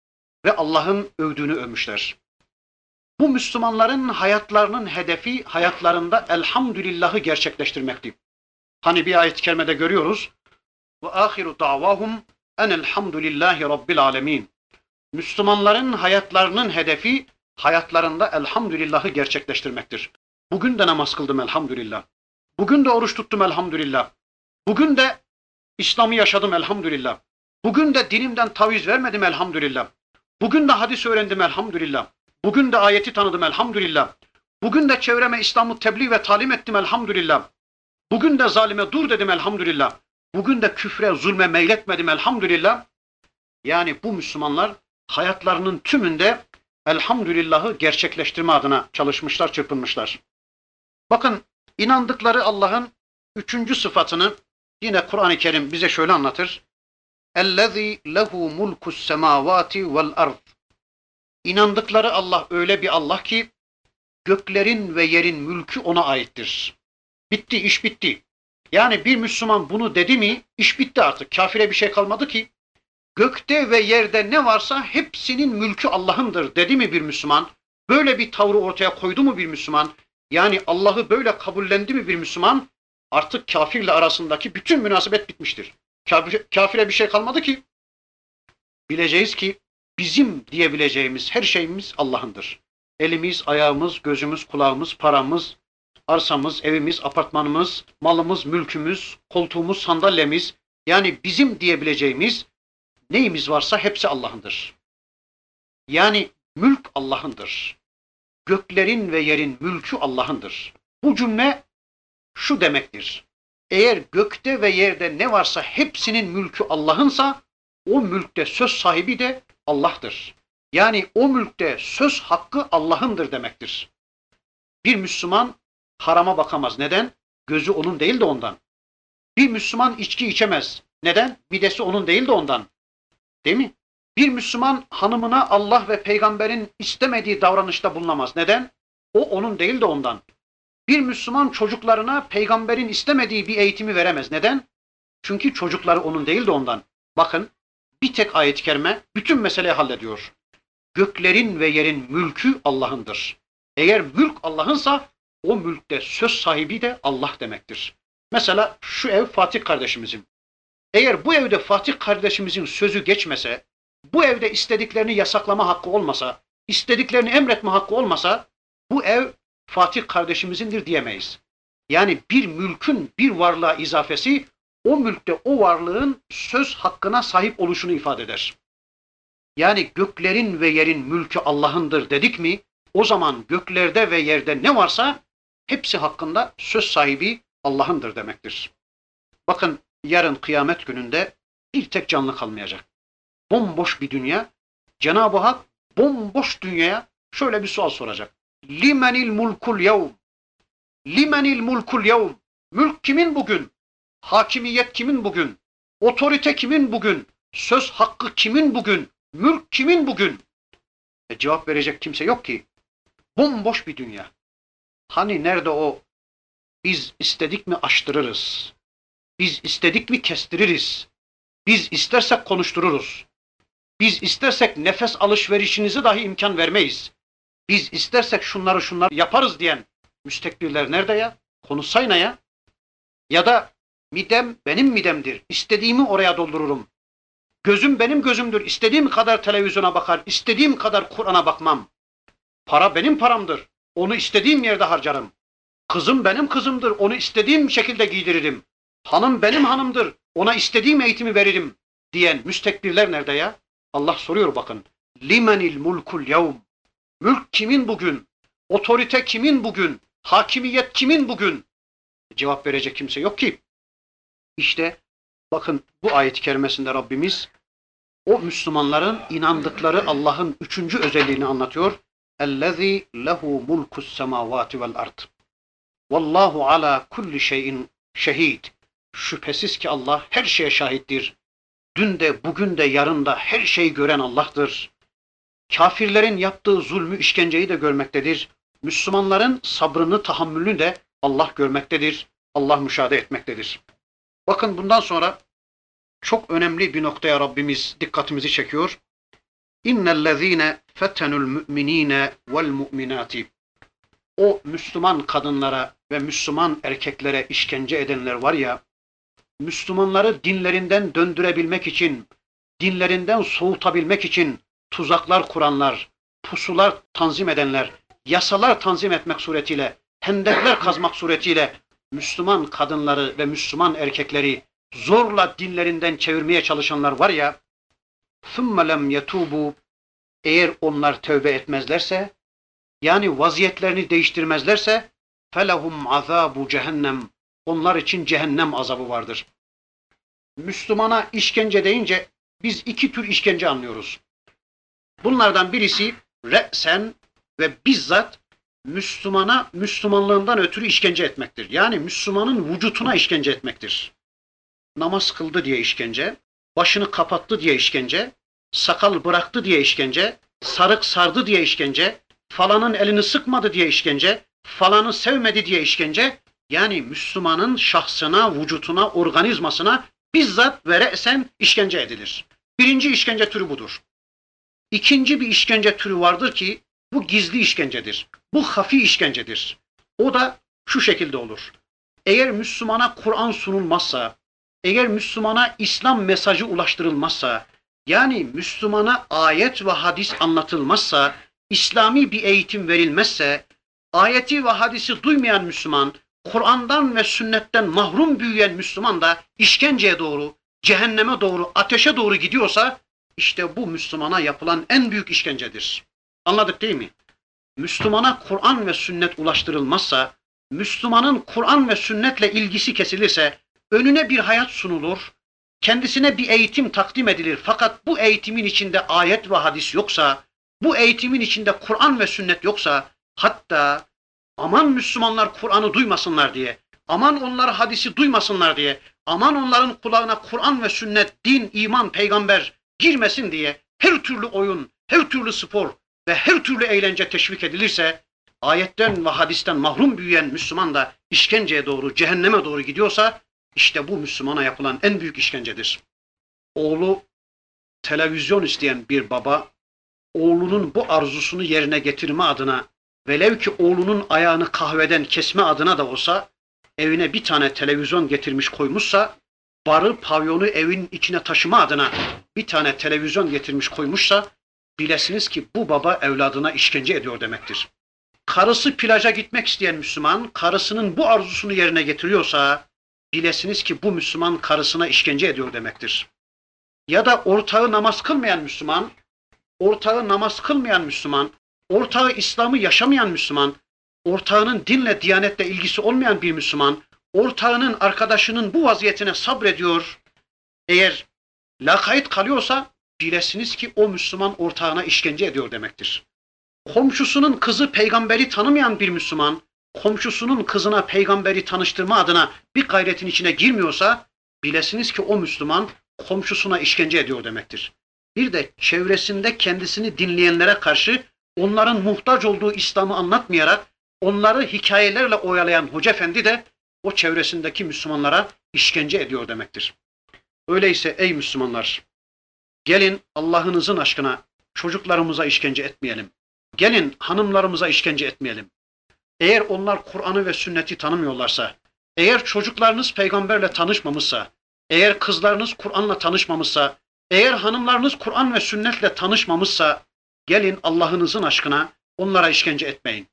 ve Allah'ın övdüğünü övmüşler. Bu Müslümanların hayatlarının hedefi, hayatlarında elhamdülillahı gerçekleştirmekti. Hani bir ayet-i kerimede görüyoruz. Ve ahiru davahum enelhamdülillahi rabbil alemin. Müslümanların hayatlarının hedefi, hayatlarında elhamdülillahı gerçekleştirmektir. Bugün de namaz kıldım elhamdülillah. Bugün de oruç tuttum elhamdülillah. Bugün de İslam'ı yaşadım elhamdülillah. Bugün de dinimden taviz vermedim elhamdülillah. Bugün de hadis öğrendim elhamdülillah. Bugün de ayeti tanıdım elhamdülillah. Bugün de çevreme İslam'ı tebliğ ve talim ettim elhamdülillah. Bugün de zalime dur dedim elhamdülillah. Bugün de küfre, zulme meyletmedim elhamdülillah. Yani bu Müslümanlar hayatlarının tümünde elhamdülillahı gerçekleştirme adına çalışmışlar, çırpınmışlar. Bakın inandıkları Allah'ın üçüncü sıfatını yine Kur'an-ı Kerim bize şöyle anlatır. اَلَّذ۪ي لَهُ مُلْكُ السَّمَاوَاتِ وَالْأَرْضِ. İnandıkları Allah öyle bir Allah ki göklerin ve yerin mülkü ona aittir. Bitti, iş bitti. Yani bir Müslüman bunu dedi mi iş bitti artık. Kafire bir şey kalmadı ki. Gökte ve yerde ne varsa hepsinin mülkü Allah'ındır dedi mi bir Müslüman? Böyle bir tavrı ortaya koydu mu bir Müslüman? Yani Allah'ı böyle kabullendi mi bir Müslüman? Artık kafirle arasındaki bütün münasebet bitmiştir. Kafire bir şey kalmadı ki. Bileceğiz ki bizim diyebileceğimiz her şeyimiz Allah'ındır. Elimiz, ayağımız, gözümüz, kulağımız, paramız, arsamız, evimiz, apartmanımız, malımız, mülkümüz, koltuğumuz, sandalyemiz, yani bizim diyebileceğimiz neyimiz varsa hepsi Allah'ındır. Yani mülk Allah'ındır. Göklerin ve yerin mülkü Allah'ındır. Bu cümle şu demektir. Eğer gökte ve yerde ne varsa hepsinin mülkü Allah'ınsa o mülkte söz sahibi de Allah'tır. Yani o mülkte söz hakkı Allah'ındır demektir. Bir Müslüman harama bakamaz. Neden? Gözü onun değil de ondan. Bir Müslüman içki içemez. Neden? Midesi onun değil de ondan. Değil mi? Bir Müslüman hanımına Allah ve peygamberin istemediği davranışta bulunamaz. Neden? O onun değil de ondan. Bir Müslüman çocuklarına peygamberin istemediği bir eğitimi veremez. Neden? Çünkü çocukları onun değil de ondan. Bakın bir tek ayet-i kerime bütün meseleyi hallediyor. Göklerin ve yerin mülkü Allah'ındır. Eğer mülk Allah'ınsa o mülkte söz sahibi de Allah demektir. Mesela şu ev Fatih kardeşimizin. Eğer bu evde Fatih kardeşimizin sözü geçmese, bu evde istediklerini yasaklama hakkı olmasa, istediklerini emretme hakkı olmasa, bu ev Fatih kardeşimizindir diyemeyiz. Yani bir mülkün bir varlığa izafesi, o mülkte o varlığın söz hakkına sahip oluşunu ifade eder. Yani göklerin ve yerin mülkü Allah'ındır dedik mi, o zaman göklerde ve yerde ne varsa hepsi hakkında söz sahibi Allah'ındır demektir. Bakın yarın kıyamet gününde bir tek canlı kalmayacak. Bomboş bir dünya. Cenab-ı Hak bomboş dünyaya şöyle bir sual soracak. Limenil mulkul yevm. Limenil mulkul yevm. Mülk kimin bugün? Hakimiyet kimin bugün? Otorite kimin bugün? Söz hakkı kimin bugün? Mülk kimin bugün? E, cevap verecek kimse yok ki. Bomboş bir dünya. Hani nerede o? Biz istedik mi açtırırız. Biz istedik mi kestiririz. Biz istersek konuştururuz. Biz istersek nefes alışverişinizi dahi imkan vermeyiz. Biz istersek şunları şunları yaparız diyen müstekbirler nerede ya? Konuşsayna ya. Ya da midem benim midemdir. İstediğimi oraya doldururum. Gözüm benim gözümdür. İstediğim kadar televizyona bakar. İstediğim kadar Kur'an'a bakmam. Para benim paramdır. Onu istediğim yerde harcarım. Kızım benim kızımdır. Onu istediğim şekilde giydiririm. Hanım benim hanımdır. Ona istediğim eğitimi veririm diyen müstekbirler nerede ya? Allah soruyor bakın. Limenil mulkul yevm. Mülk kimin bugün? Otorite kimin bugün? Hakimiyet kimin bugün? Cevap verecek kimse yok ki. İşte bakın bu ayet-i kerimesinde Rabbimiz o Müslümanların inandıkları Allah'ın üçüncü özelliğini anlatıyor. اَلَّذ۪ي لَهُ مُلْكُ السَّمَاوَاتِ وَالْاَرْضِ Vallahu ala kulli şeyin şehid. Şüphesiz ki Allah her şeye şahittir. dün de bugün de yarın da her şeyi gören Allah'tır. Kafirlerin yaptığı zulmü, işkenceyi de görmektedir. Müslümanların sabrını, tahammülünü de Allah görmektedir. Allah müşahede etmektedir. Bakın bundan sonra çok önemli bir noktaya Rabbimiz dikkatimizi çekiyor. İnnellezîne fetenul mü'minîne vel mu'minâti. O Müslüman kadınlara ve Müslüman erkeklere işkence edenler var ya, Müslümanları dinlerinden döndürebilmek için, dinlerinden soğutabilmek için tuzaklar kuranlar, pusular tanzim edenler, yasalar tanzim etmek suretiyle, hendekler kazmak suretiyle Müslüman kadınları ve Müslüman erkekleri zorla dinlerinden çevirmeye çalışanlar var ya, ثُمَّ لَمْ يَتُوبُوا. Eğer onlar tövbe etmezlerse, yani vaziyetlerini değiştirmezlerse, فَلَهُمْ عَذَابُ cehennem. Onlar için cehennem azabı vardır. Müslümana işkence deyince biz iki tür işkence anlıyoruz. Bunlardan birisi re'sen ve bizzat Müslümana Müslümanlığından ötürü işkence etmektir. Yani Müslümanın vücutuna işkence etmektir. Namaz kıldı diye işkence, başını kapattı diye işkence, sakal bıraktı diye işkence, sarık sardı diye işkence, falanın elini sıkmadı diye işkence, falanı sevmedi diye işkence, yani Müslümanın şahsına, vücutuna, organizmasına bizzat ve re'sen işkence edilir. Birinci işkence türü budur. İkinci bir işkence türü vardır ki bu gizli işkencedir. Bu hafi işkencedir. O da şu şekilde olur. Eğer Müslümana Kur'an sunulmazsa, eğer Müslümana İslam mesajı ulaştırılmazsa, yani Müslümana ayet ve hadis anlatılmazsa, İslami bir eğitim verilmezse, ayeti ve hadisi duymayan Müslüman, Kur'an'dan ve sünnetten mahrum büyüyen Müslüman da işkenceye doğru, cehenneme doğru, ateşe doğru gidiyorsa, işte bu Müslümana yapılan en büyük işkencedir. Anladık değil mi? Müslümana Kur'an ve sünnet ulaştırılmazsa, Müslümanın Kur'an ve sünnetle ilgisi kesilirse, önüne bir hayat sunulur, kendisine bir eğitim takdim edilir. Fakat bu eğitimin içinde ayet ve hadis yoksa, bu eğitimin içinde Kur'an ve sünnet yoksa, hatta aman Müslümanlar Kur'an'ı duymasınlar diye, aman onlar hadisi duymasınlar diye, aman onların kulağına Kur'an ve sünnet, din, iman, peygamber girmesin diye her türlü oyun, her türlü spor ve her türlü eğlence teşvik edilirse, ayetten ve hadisten mahrum büyüyen Müslüman da işkenceye doğru, cehenneme doğru gidiyorsa, işte bu Müslümana yapılan en büyük işkencedir. Oğlu televizyon isteyen bir baba, oğlunun bu arzusunu yerine getirme adına, velev ki oğlunun ayağını kahveden kesme adına da olsa, evine bir tane televizyon getirmiş koymuşsa, barı, pavyonu evin içine taşıma adına bir tane televizyon getirmiş koymuşsa, bilesiniz ki bu baba evladına işkence ediyor demektir. Karısı plaja gitmek isteyen Müslüman, karısının bu arzusunu yerine getiriyorsa, bilesiniz ki bu Müslüman karısına işkence ediyor demektir. Ya da ortağı namaz kılmayan Müslüman, ortağı namaz kılmayan Müslüman, ortağı İslam'ı yaşamayan Müslüman, ortağının dinle, diyanetle ilgisi olmayan bir Müslüman, ortağının, arkadaşının bu vaziyetine sabrediyor. Eğer lakayt kalıyorsa, bilesiniz ki o Müslüman ortağına işkence ediyor demektir. Komşusunun kızı peygamberi tanımayan bir Müslüman, komşusunun kızına peygamberi tanıştırma adına bir gayretin içine girmiyorsa, bilesiniz ki o Müslüman komşusuna işkence ediyor demektir. Bir de çevresinde kendisini dinleyenlere karşı onların muhtaç olduğu İslam'ı anlatmayarak, onları hikayelerle oyalayan Hoca Efendi de o çevresindeki Müslümanlara işkence ediyor demektir. Öyleyse ey Müslümanlar, gelin Allah'ınızın aşkına çocuklarımıza işkence etmeyelim. Gelin hanımlarımıza işkence etmeyelim. Eğer onlar Kur'an'ı ve sünneti tanımıyorlarsa, eğer çocuklarınız peygamberle tanışmamışsa, eğer kızlarınız Kur'an'la tanışmamışsa, eğer hanımlarınız Kur'an ve sünnetle tanışmamışsa, gelin Allah'ınızın aşkına onlara işkence etmeyin.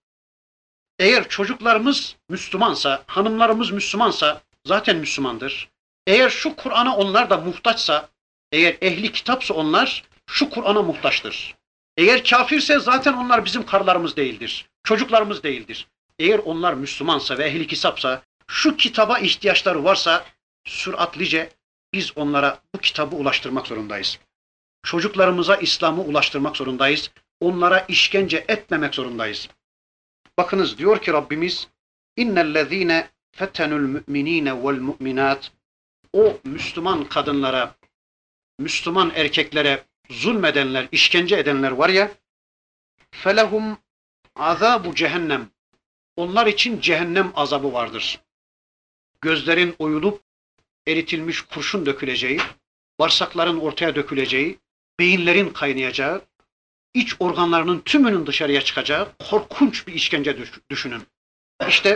Eğer çocuklarımız Müslümansa, hanımlarımız Müslümansa zaten Müslümandır. Eğer şu Kur'an'a onlar da muhtaçsa, eğer ehli kitapsa onlar şu Kur'an'a muhtaçtır. Eğer kafirse zaten onlar bizim karılarımız değildir, çocuklarımız değildir. Eğer onlar Müslümansa ve ehli kitapsa, şu kitaba ihtiyaçları varsa süratlice biz onlara bu kitabı ulaştırmak zorundayız. Çocuklarımıza İslam'ı ulaştırmak zorundayız. Onlara işkence etmemek zorundayız. Bakınız diyor ki Rabbimiz, İnnellezîne fetenul mü'minîne vel mu'minât. O Müslüman kadınlara Müslüman erkeklere zulmedenler, işkence edenler var ya, felehum azabu cehennem. Onlar için cehennem azabı vardır. Gözlerin oyulup eritilmiş kurşun döküleceği, bağırsakların ortaya döküleceği, beyinlerin kaynayacağı, iç organlarının tümünün dışarıya çıkacağı korkunç bir işkence düşünün. İşte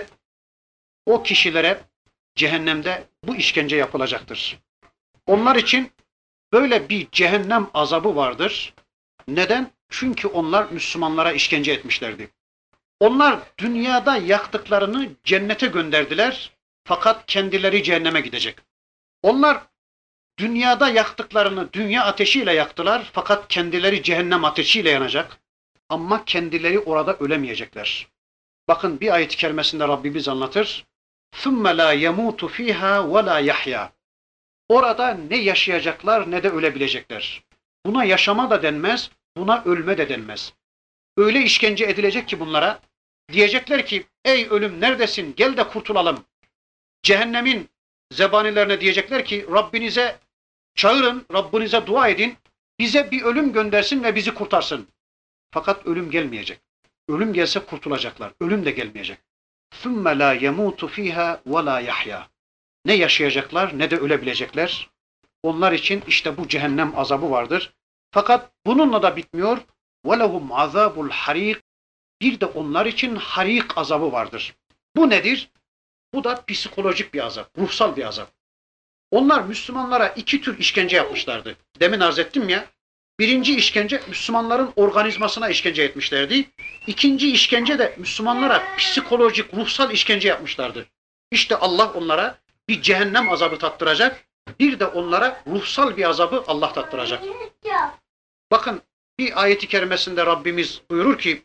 o kişilere cehennemde bu işkence yapılacaktır. Onlar için böyle bir cehennem azabı vardır. Neden? Çünkü onlar Müslümanlara işkence etmişlerdi. Onlar dünyada yaktıklarını cennete gönderdiler, fakat kendileri cehenneme gidecek. Onlar dünyada yaktıklarını dünya ateşiyle yaktılar, fakat kendileri cehennem ateşiyle yanacak. Ama kendileri orada ölemeyecekler. Bakın bir ayet-i kerimesinde Rabbimiz anlatır. ثُمَّ لَا يَمُوتُ ف۪يهَا وَلَا يَحْيَا. Orada ne yaşayacaklar ne de ölebilecekler. Buna yaşama da denmez, buna ölme de denmez. Öyle işkence edilecek ki bunlara, diyecekler ki ey ölüm neredesin, gel de kurtulalım. Cehennemin zebanilerine diyecekler ki Rabbinize çağırın, Rabbinize dua edin, bize bir ölüm göndersin ve bizi kurtarsın. Fakat ölüm gelmeyecek. Ölüm gelse kurtulacaklar, ölüm de gelmeyecek. ثُمَّ لَا يَمُوتُ ف۪يهَا وَلَا يَحْيَا. Ne yaşayacaklar ne de ölebilecekler. Onlar için işte bu cehennem azabı vardır. Fakat bununla da bitmiyor. وَلَهُمْ عَذَابُ الْحَر۪يقِ. Bir de onlar için harik azabı vardır. Bu nedir? Bu da psikolojik bir azap, ruhsal bir azap. Onlar Müslümanlara iki tür işkence yapmışlardı. Demin arz ettim ya. Birinci işkence Müslümanların organizmasına işkence etmişlerdi. İkinci işkence de Müslümanlara psikolojik, ruhsal işkence yapmışlardı. İşte Allah onlara bir cehennem azabı tattıracak, bir de onlara ruhsal bir azabı Allah tattıracak. Bakın bir ayet-i kerimesinde Rabbimiz buyurur ki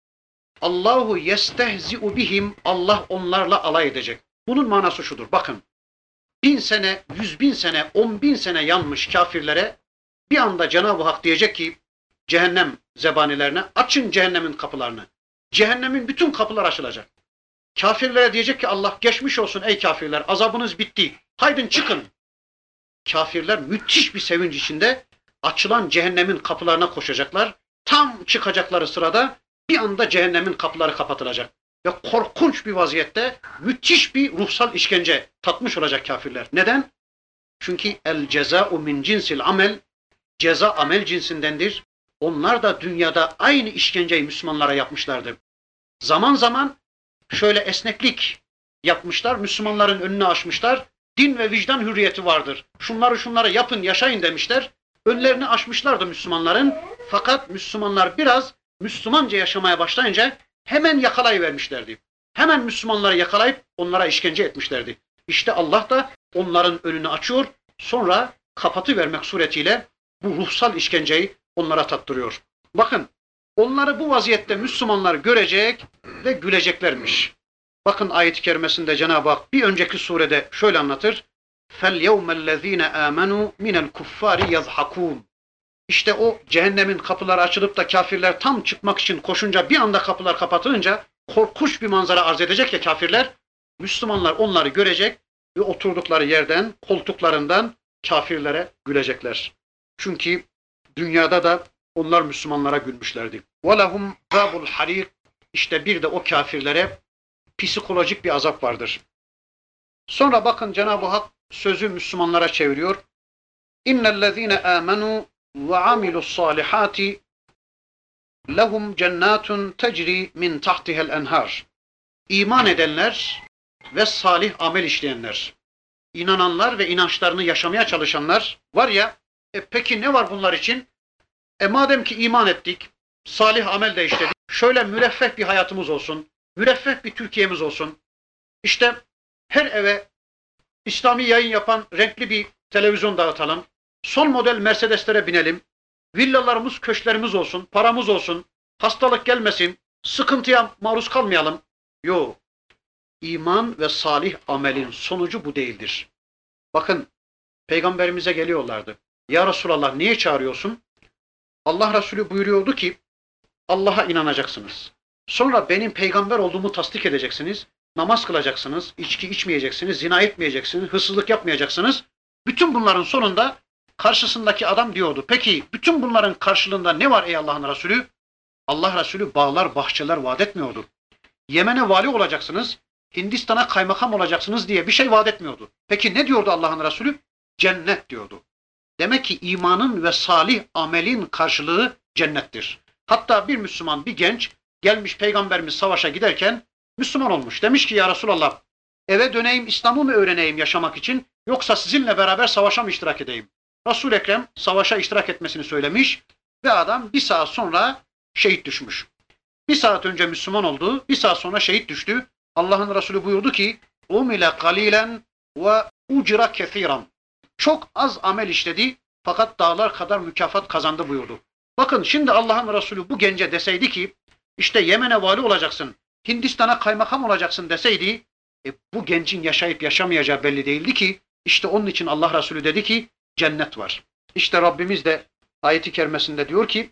Allahu yestehzi'u bihim. Allah onlarla alay edecek. Bunun manası şudur. Bakın bin sene, yüz bin sene, on bin sene yanmış kafirlere bir anda Cenab-ı Hak diyecek ki cehennem zebanilerine açın cehennemin kapılarını. Cehennemin bütün kapılar açılacak. Kafirlere diyecek ki Allah geçmiş olsun ey kafirler, azabınız bitti. Haydin çıkın. Kafirler müthiş bir sevinç içinde açılan cehennemin kapılarına koşacaklar. Tam çıkacakları sırada bir anda cehennemin kapıları kapatılacak. Ve korkunç bir vaziyette müthiş bir ruhsal işkence tatmış olacak kafirler. Neden? Çünkü el ceza'u min cinsil amel. Ceza amel cinsindendir. Onlar da dünyada aynı işkenceyi Müslümanlara yapmışlardı. Zaman zaman şöyle esneklik yapmışlar. Müslümanların önünü açmışlar. Din ve vicdan hürriyeti vardır. Şunları şunları yapın, yaşayın demişler. Önlerini açmışlardı Müslümanların. Fakat Müslümanlar biraz Müslümanca yaşamaya başlayınca hemen yakalayıvermişlerdi. Hemen Müslümanları yakalayıp onlara işkence etmişlerdi. İşte Allah da onların önünü açıyor. Sonra kapatıvermek suretiyle bu ruhsal işkenceyi onlara tattırıyor. Bakın onları bu vaziyette Müslümanlar görecek ve güleceklermiş. Bakın ayet-i kerimesinde Cenab-ı Hak bir önceki surede şöyle anlatır. فَالْيَوْمَ الَّذ۪ينَ آمَنُوا مِنَ الْكُفَّارِ يَضْحَكُونَ. İşte o cehennemin kapıları açılıp da kafirler tam çıkmak için koşunca bir anda kapılar kapatılınca korkunç bir manzara arz edecek ya kafirler. Müslümanlar onları görecek ve oturdukları yerden, koltuklarından kafirlere gülecekler. Çünkü dünyada da onlar Müslümanlara gülmüşlerdi. وَلَهُمْ ذَابُ الْحَر۪يقِ. İşte bir de o kafirlere psikolojik bir azap vardır. Sonra bakın Cenab-ı Hak sözü Müslümanlara çeviriyor. اِنَّ الَّذ۪ينَ آمَنُوا وَعَمِلُوا الصَّالِحَاتِ لَهُمْ جَنَّاتٌ تَجْرِي مِنْ تَحْتِهَا الْاَنْهَارِ. İman edenler ve salih amel işleyenler, inananlar ve inançlarını yaşamaya çalışanlar var ya, e peki ne var bunlar için? E madem ki iman ettik, salih amel de işledik, şöyle müreffeh bir hayatımız olsun, müreffeh bir Türkiye'miz olsun. İşte her eve İslami yayın yapan renkli bir televizyon dağıtalım, son model Mercedeslere binelim, villalarımız, köşklerimiz olsun, paramız olsun, hastalık gelmesin, sıkıntıya maruz kalmayalım. Yok. İman ve salih amelin sonucu bu değildir. Bakın, Peygamberimize geliyorlardı. Ya Resulallah niye çağırıyorsun? Allah Resulü buyuruyordu ki, Allah'a inanacaksınız. Sonra benim peygamber olduğumu tasdik edeceksiniz. Namaz kılacaksınız, içki içmeyeceksiniz, zina etmeyeceksiniz, hırsızlık yapmayacaksınız. Bütün bunların sonunda Karşısındaki adam diyordu, peki bütün bunların karşılığında ne var ey Allah'ın Resulü? Allah Resulü bağlar, bahçeler vaat etmiyordu. Yemen'e vali olacaksınız, Hindistan'a kaymakam olacaksınız diye bir şey vaat etmiyordu. Peki ne diyordu Allah'ın Resulü? Cennet diyordu. Demek ki imanın ve salih amelin karşılığı cennettir. Hatta bir Müslüman, bir genç gelmiş Peygamberimiz savaşa giderken Müslüman olmuş. Demiş ki ya Resulallah, eve döneyim, İslam'ı mı öğreneyim yaşamak için, yoksa sizinle beraber savaşa mı iştirak edeyim? Resul-i Ekrem savaşa iştirak etmesini söylemiş ve adam bir saat sonra şehit düşmüş. Bir saat önce Müslüman oldu, bir saat sonra şehit düştü. Allah'ın Resulü buyurdu ki, umile kalilen ve ucra kethiran. Çok az amel işledi fakat dağlar kadar mükafat kazandı buyurdu. Bakın şimdi Allah'ın Resulü bu gence deseydi ki, işte Yemen'e vali olacaksın, Hindistan'a kaymakam olacaksın deseydi, e, bu gencin yaşayıp yaşamayacağı belli değildi ki, işte onun için Allah Resulü dedi ki, cennet var. İşte Rabbimiz de ayeti kerimesinde diyor ki,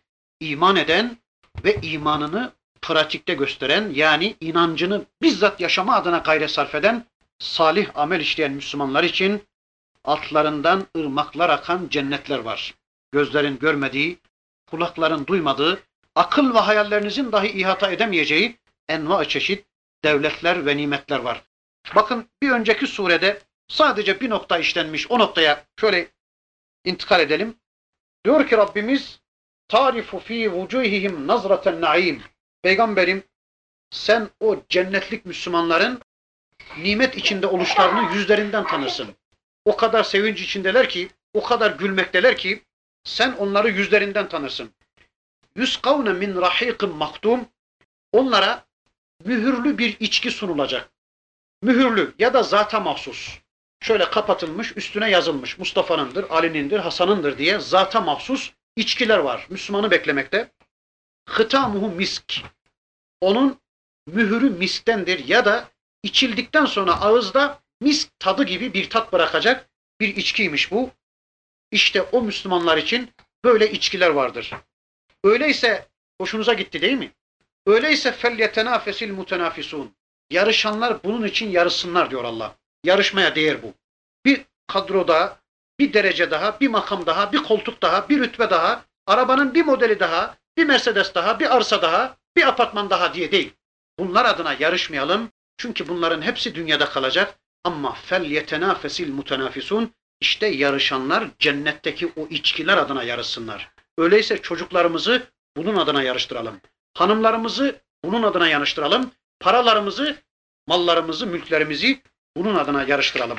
iman eden ve imanını pratikte gösteren, yani inancını bizzat yaşama adına gayret sarf eden, salih amel işleyen Müslümanlar için altlarından ırmaklar akan cennetler var. Gözlerin görmediği, kulakların duymadığı, akıl ve hayallerinizin dahi ihata edemeyeceği enva çeşit devletler ve nimetler var. Bakın bir önceki surede sadece bir nokta işlenmiş. O noktaya şöyle intikal edelim. Diyor ki Rabbimiz, tarifu fi vucuhihim nazraten naim. Peygamberim, sen o cennetlik Müslümanların nimet içinde oluşlarını yüzlerinden tanırsın. O kadar sevinç içindeler ki, o kadar gülmekteler ki, sen onları yüzlerinden tanırsın. Yuskavne min rahiqin maktum. Onlara mühürlü bir içki sunulacak. Mühürlü ya da zata mahsus. Şöyle kapatılmış, üstüne yazılmış. Mustafa'nındır, Ali'nindir, Hasan'ındır diye zata mahsus içkiler var. Müslümanı beklemekte. Hıtamuhu misk. Onun mühürü misktendir ya da içildikten sonra ağızda misk tadı gibi bir tat bırakacak bir içkiymiş bu. İşte o Müslümanlar için böyle içkiler vardır. Öyleyse hoşunuza gitti değil mi? Öyleyse felyetenafesil mutenafisun. Yarışanlar bunun için yarışsınlar diyor Allah. Yarışmaya değer bu. Bir kadro daha, bir derece daha, bir makam daha, bir koltuk daha, bir rütbe daha, arabanın bir modeli daha, bir Mercedes daha, bir arsa daha, bir apartman daha diye değil. Bunlar adına yarışmayalım. Çünkü bunların hepsi dünyada kalacak. Ama felyetenafesil mutenafisun. İşte yarışanlar cennetteki o içkiler adına yarışsınlar. Öyleyse çocuklarımızı bunun adına yarıştıralım. Hanımlarımızı bunun adına yarıştıralım. Paralarımızı, mallarımızı, mülklerimizi bunun adına yarıştıralım.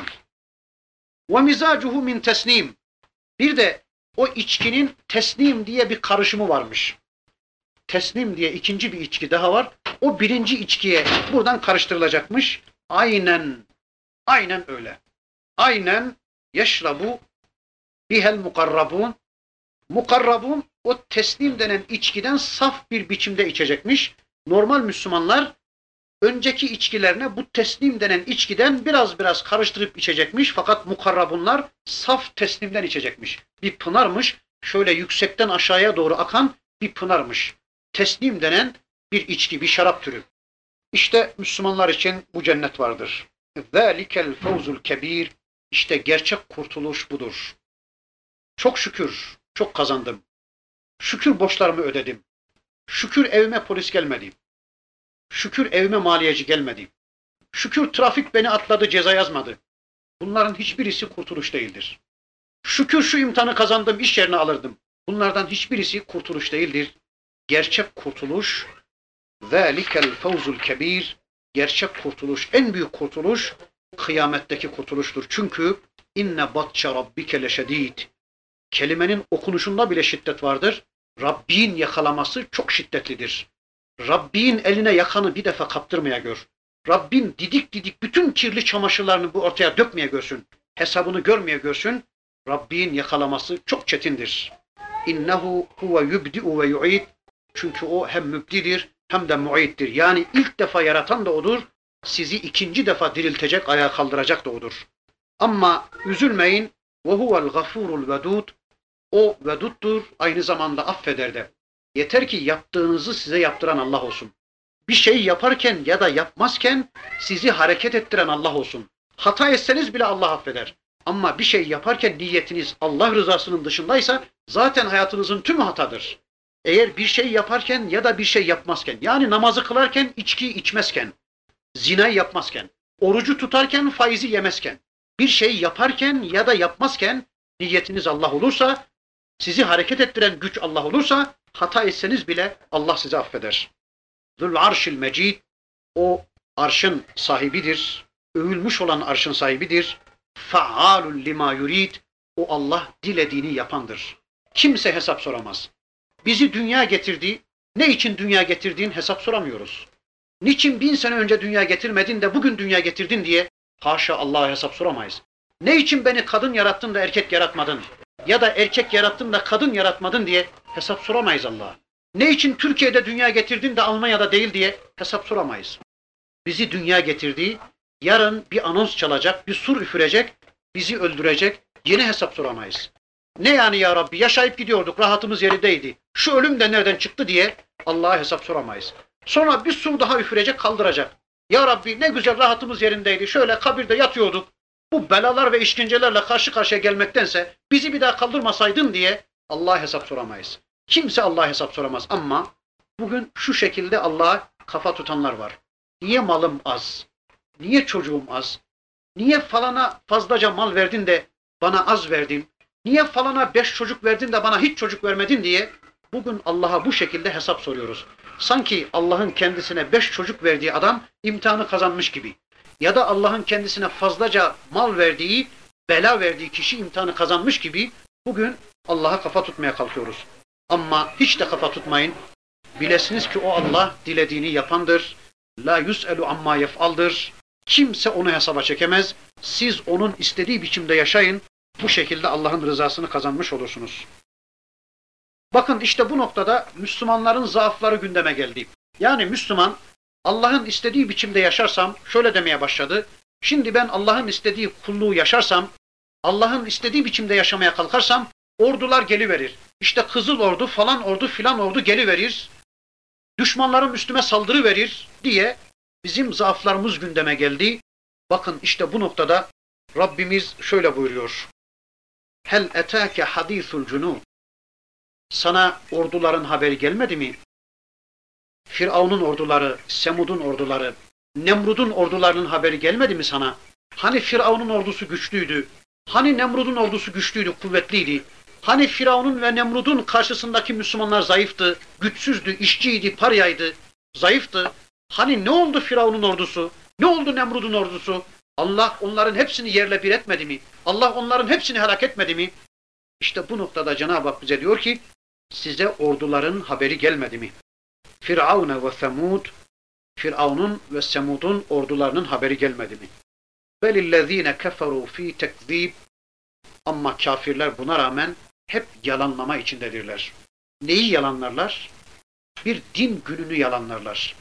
وَمِزَاجُهُ مِنْ tesnim. Bir de o içkinin tesnim diye bir karışımı varmış. Tesnim diye ikinci bir içki daha var. O birinci içkiye buradan karıştırılacakmış. Aynen, aynen öyle. Aynen yeşrabu bihel mukarrabun. Mukarrabun o teslim denen içkiden saf bir biçimde içecekmiş. Normal Müslümanlar önceki içkilerine bu teslim denen içkiden biraz biraz karıştırıp içecekmiş. Fakat mukarrabunlar saf teslimden içecekmiş. Bir pınarmış, şöyle yüksekten aşağıya doğru akan bir pınarmış. Teslim denen bir içki, bir şarap türü. İşte Müslümanlar için bu cennet vardır. ذَٰلِكَ الْفَوْزُ الْكَب۪يرِ. İşte gerçek kurtuluş budur. Çok şükür, çok kazandım. Şükür borçlarımı ödedim. Şükür evime polis gelmedi. Şükür evime maliyeci gelmedi. Şükür trafik beni atladı, ceza yazmadı. Bunların hiçbirisi kurtuluş değildir. Şükür şu imtihanı kazandım, iş yerine alırdım. Bunlardan hiçbirisi kurtuluş değildir. Gerçek kurtuluş, ذَٰلِكَ الْفَوْزُ الْكَب۪يرِ. Gerçek kurtuluş, en büyük kurtuluş, kıyametteki kurtuluştur. Çünkü inne batça rabbike leşedid. Kelimenin okunuşunda bile şiddet vardır. Rabbin yakalaması çok şiddetlidir. Rabbin eline yakanı bir defa kaptırmaya gör. Rabbin didik didik bütün kirli çamaşırlarını bu ortaya dökmeye görsün. Hesabını görmeye görsün. Rabbin yakalaması çok çetindir. İnnehu huve yubdi'u ve yu'id. Çünkü o hem mübdidir hem de mu'iddir. Yani ilk defa yaratan da odur. Sizi ikinci defa diriltecek, ayağa kaldıracak da odur. Ama üzülmeyin. Ve huvel gafurul vedud. O veduttur, aynı zamanda affeder de. Yeter ki yaptığınızı size yaptıran Allah olsun. Bir şey yaparken ya da yapmazken sizi hareket ettiren Allah olsun. Hata etseniz bile Allah affeder. Ama bir şey yaparken niyetiniz Allah rızasının dışındaysa zaten hayatınızın tümü hatadır. Eğer bir şey yaparken ya da bir şey yapmazken, yani namazı kılarken, içki içmezken, zinayı yapmazken, orucu tutarken, faizi yemezken, bir şey yaparken ya da yapmazken niyetiniz Allah olursa, sizi hareket ettiren güç Allah olursa, hata etseniz bile Allah sizi affeder. Zul arşil mecid, o arşın sahibidir, övülmüş olan arşın sahibidir. Fa'alul lima yurid, o Allah dilediğini yapandır. Kimse hesap soramaz. Bizi dünya getirdi, ne için dünya getirdiğin hesap soramıyoruz. Niçin bin sene önce dünya getirmedin de bugün dünya getirdin diye haşa Allah'a hesap soramayız. Ne için beni kadın yarattın da erkek yaratmadın ya da erkek yarattın da kadın yaratmadın diye hesap soramayız Allah'a. Ne için Türkiye'de dünya getirdin de Almanya'da değil diye hesap soramayız. Bizi dünya getirdi, yarın bir anons çalacak, bir sur üfürecek, bizi öldürecek, yine hesap soramayız. Ne yani ya Rabbi, yaşayıp gidiyorduk, rahatımız yerindeydi, şu ölüm de nereden çıktı diye Allah'a hesap soramayız. Sonra bir sur daha üfürecek, kaldıracak. Ya Rabbi ne güzel rahatımız yerindeydi, şöyle kabirde yatıyorduk, bu belalar ve işkencelerle karşı karşıya gelmektense bizi bir daha kaldırmasaydın diye Allah'a hesap soramayız. Kimse Allah'a hesap soramaz ama bugün şu şekilde Allah'a kafa tutanlar var. Niye malım az? Niye çocuğum az? Niye falana fazlaca mal verdin de bana az verdin? Niye falana beş çocuk verdin de bana hiç çocuk vermedin diye bugün Allah'a bu şekilde hesap soruyoruz. Sanki Allah'ın kendisine beş çocuk verdiği adam imtihanı kazanmış gibi. Ya da Allah'ın kendisine fazlaca mal verdiği, bela verdiği kişi imtihanı kazanmış gibi bugün Allah'a kafa tutmaya kalkıyoruz. Ama hiç de kafa tutmayın. Bilesiniz ki o Allah dilediğini yapandır. La yus'elu amma yef'aldır. Kimse onu hesaba çekemez. Siz onun istediği biçimde yaşayın. Bu şekilde Allah'ın rızasını kazanmış olursunuz. Bakın işte bu noktada Müslümanların zaafları gündeme geldi. Yani Müslüman Allah'ın istediği biçimde yaşarsam şöyle demeye başladı. Şimdi ben Allah'ın istediği kulluğu yaşarsam, Allah'ın istediği biçimde yaşamaya kalkarsam ordular geliverir. İşte Kızıl Ordu falan ordu filan ordu geliverir. Düşmanlarım üstüme saldırı verir diye bizim zaaflarımız gündeme geldi. Bakın işte bu noktada Rabbimiz şöyle buyuruyor. Hel etâke hadîthul cunûd. Sana orduların haberi gelmedi mi? Firavun'un orduları, Semud'un orduları, Nemrud'un ordularının haberi gelmedi mi sana? Hani Firavun'un ordusu güçlüydü? Hani Nemrud'un ordusu güçlüydü, kuvvetliydi? Hani Firavun'un ve Nemrud'un karşısındaki Müslümanlar zayıftı, güçsüzdü, işçiydi, paryaydı, zayıftı? Hani ne oldu Firavun'un ordusu? Ne oldu Nemrud'un ordusu? Allah onların hepsini yerle bir etmedi mi? Allah onların hepsini helak etmedi mi? İşte bu noktada Cenab-ı Hak bize diyor ki, size orduların haberi gelmedi mi? Firavun ve Semud, Firavun'un ve Semud'un ordularının haberi gelmedi mi? Belillezine keferu fi tekzib. Ama kafirler buna rağmen hep yalanlama içindedirler. Neyi yalanlarlar? Bir din gününü yalanlarlar.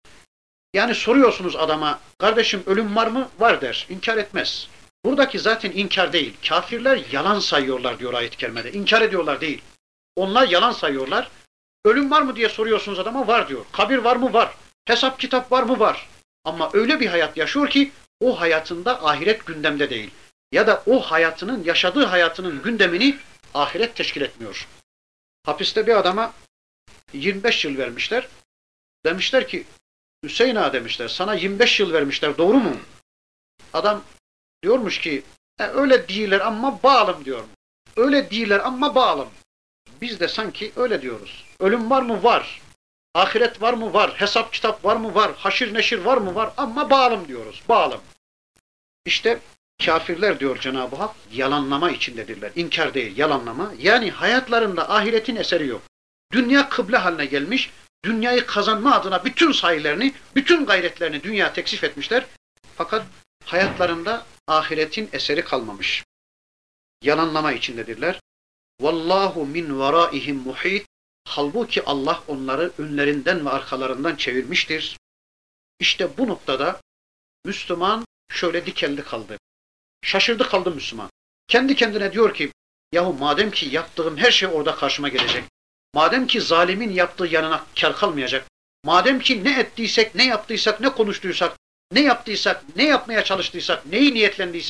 Yani soruyorsunuz adama, kardeşim ölüm var mı? Var der, inkar etmez. Buradaki zaten inkar değil, kafirler yalan sayıyorlar diyor ayet-i kerimede. İnkar ediyorlar değil. Onlar yalan sayıyorlar. Ölüm var mı diye soruyorsunuz adama, var diyor. Kabir var mı? Var. Hesap kitap var mı? Var. Ama öyle bir hayat yaşıyor ki o hayatında ahiret gündemde değil. Ya da o hayatının, yaşadığı hayatının gündemini ahiret teşkil etmiyor. Hapiste bir adama yirmi beş yıl vermişler. Demişler ki, Hüseyin ağa demişler, sana yirmi beş yıl vermişler, doğru mu? Adam diyormuş ki, e, öyle değiller ama bağlım diyor. Öyle değiller ama bağlım. Biz de sanki öyle diyoruz. Ölüm var mı? Var. Ahiret var mı? Var. Hesap kitap var mı? Var. Haşir neşir var mı? Var. Ama bağlım diyoruz. Bağlım. İşte kafirler diyor Cenab-ı Hak, yalanlama içindedirler. İnkar değil, yalanlama. Yani hayatlarında ahiretin eseri yok. Dünya kıble haline gelmiş. Dünyayı kazanma adına bütün sayılarını, bütün gayretlerini dünya teksif etmişler. Fakat hayatlarında ahiretin eseri kalmamış. Yalanlama içindedirler. Vallahu min veraihim muhit. Halbuki Allah onları önlerinden ve arkalarından çevirmiştir. İşte bu noktada Müslüman şöyle dikelli kaldı. Şaşırdı kaldı Müslüman. Kendi kendine diyor ki, yahu madem ki yaptığım her şey orada karşıma gelecek, madem ki zalimin yaptığı yanına kar kalmayacak, madem ki ne ettiysek, ne yaptıysak, ne konuştuysak, ne yaptıysak, ne yapmaya çalıştıysak, neyi niyetlendiysek,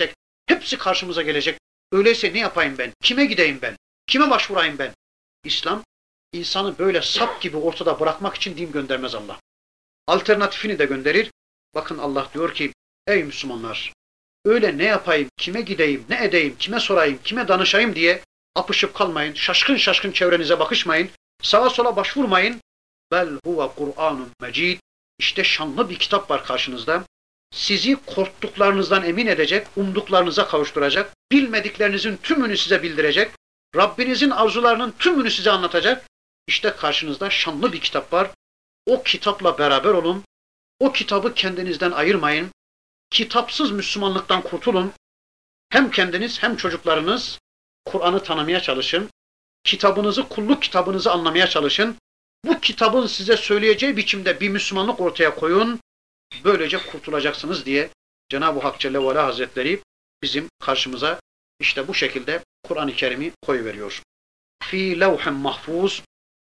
Hepsi karşımıza gelecek. Öyleyse ne yapayım ben? Kime gideyim ben? Kime başvurayım ben? İslam, insanı böyle sap gibi ortada bırakmak için din göndermez Allah. Alternatifini de gönderir. Bakın Allah diyor ki, ey Müslümanlar, öyle ne yapayım, kime gideyim, ne edeyim, kime sorayım, kime danışayım diye apışıp kalmayın, şaşkın şaşkın çevrenize bakışmayın, sağa sola başvurmayın. Bel huve Kur'anun mecid. İşte şanlı bir kitap var karşınızda. Sizi korktuklarınızdan emin edecek, umduklarınıza kavuşturacak, bilmediklerinizin tümünü size bildirecek, Rabbinizin arzularının tümünü size anlatacak. İşte karşınızda şanlı bir kitap var. O kitapla beraber olun. O kitabı kendinizden ayırmayın. Kitapsız Müslümanlıktan kurtulun. Hem kendiniz hem çocuklarınız Kur'an'ı tanımaya çalışın. Kitabınızı, kulluk kitabınızı anlamaya çalışın. Bu kitabın size söyleyeceği biçimde bir Müslümanlık ortaya koyun. Böylece kurtulacaksınız diye Cenab-ı Hak Celle ve Ala Hazretleri bizim karşımıza işte bu şekilde Kur'an-ı Kerim'i koyuveriyor. Fî levhin mahfuz.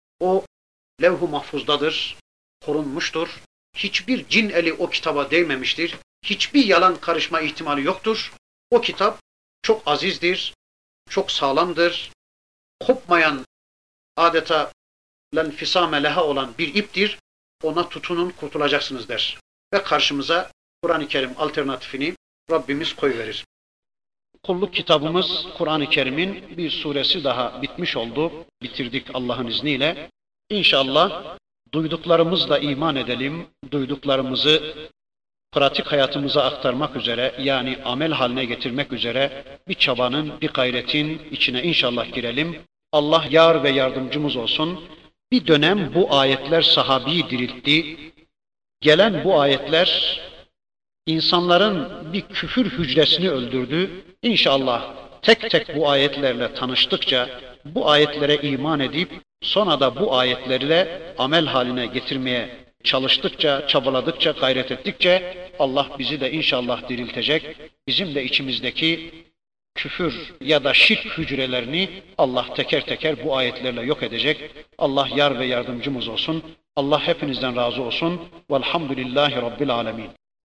O levh-u mahfuzdadır, korunmuştur. Hiçbir cin eli o kitaba değmemiştir. Hiçbir yalan karışma ihtimali yoktur. O kitap çok azizdir, çok sağlamdır. Kopmayan, adeta lenfisame leha olan bir iptir. Ona tutunun, kurtulacaksınız der. Ve karşımıza Kur'an-ı Kerim alternatifini Rabbimiz koyuverir. Kulluk kitabımız Kur'an-ı Kerim'in bir suresi daha bitmiş oldu. Bitirdik Allah'ın izniyle. İnşallah duyduklarımızla iman edelim, duyduklarımızı pratik hayatımıza aktarmak üzere, yani amel haline getirmek üzere bir çabanın, bir gayretin içine inşallah girelim. Allah yar ve yardımcımız olsun. Bir dönem bu ayetler sahabeyi diriltti. Gelen bu ayetler insanların bir küfür hücresini öldürdü. İnşallah tek tek bu ayetlerle tanıştıkça, bu ayetlere iman edip sonra da bu ayetlerle amel haline getirmeye çalıştıkça, çabaladıkça, gayret ettikçe Allah bizi de inşallah diriltecek. Bizim de içimizdeki küfür ya da şirk hücrelerini Allah teker teker bu ayetlerle yok edecek. Allah yar ve yardımcımız olsun. Allah hepinizden razı olsun. Velhamdülillahi Rabbil alemin.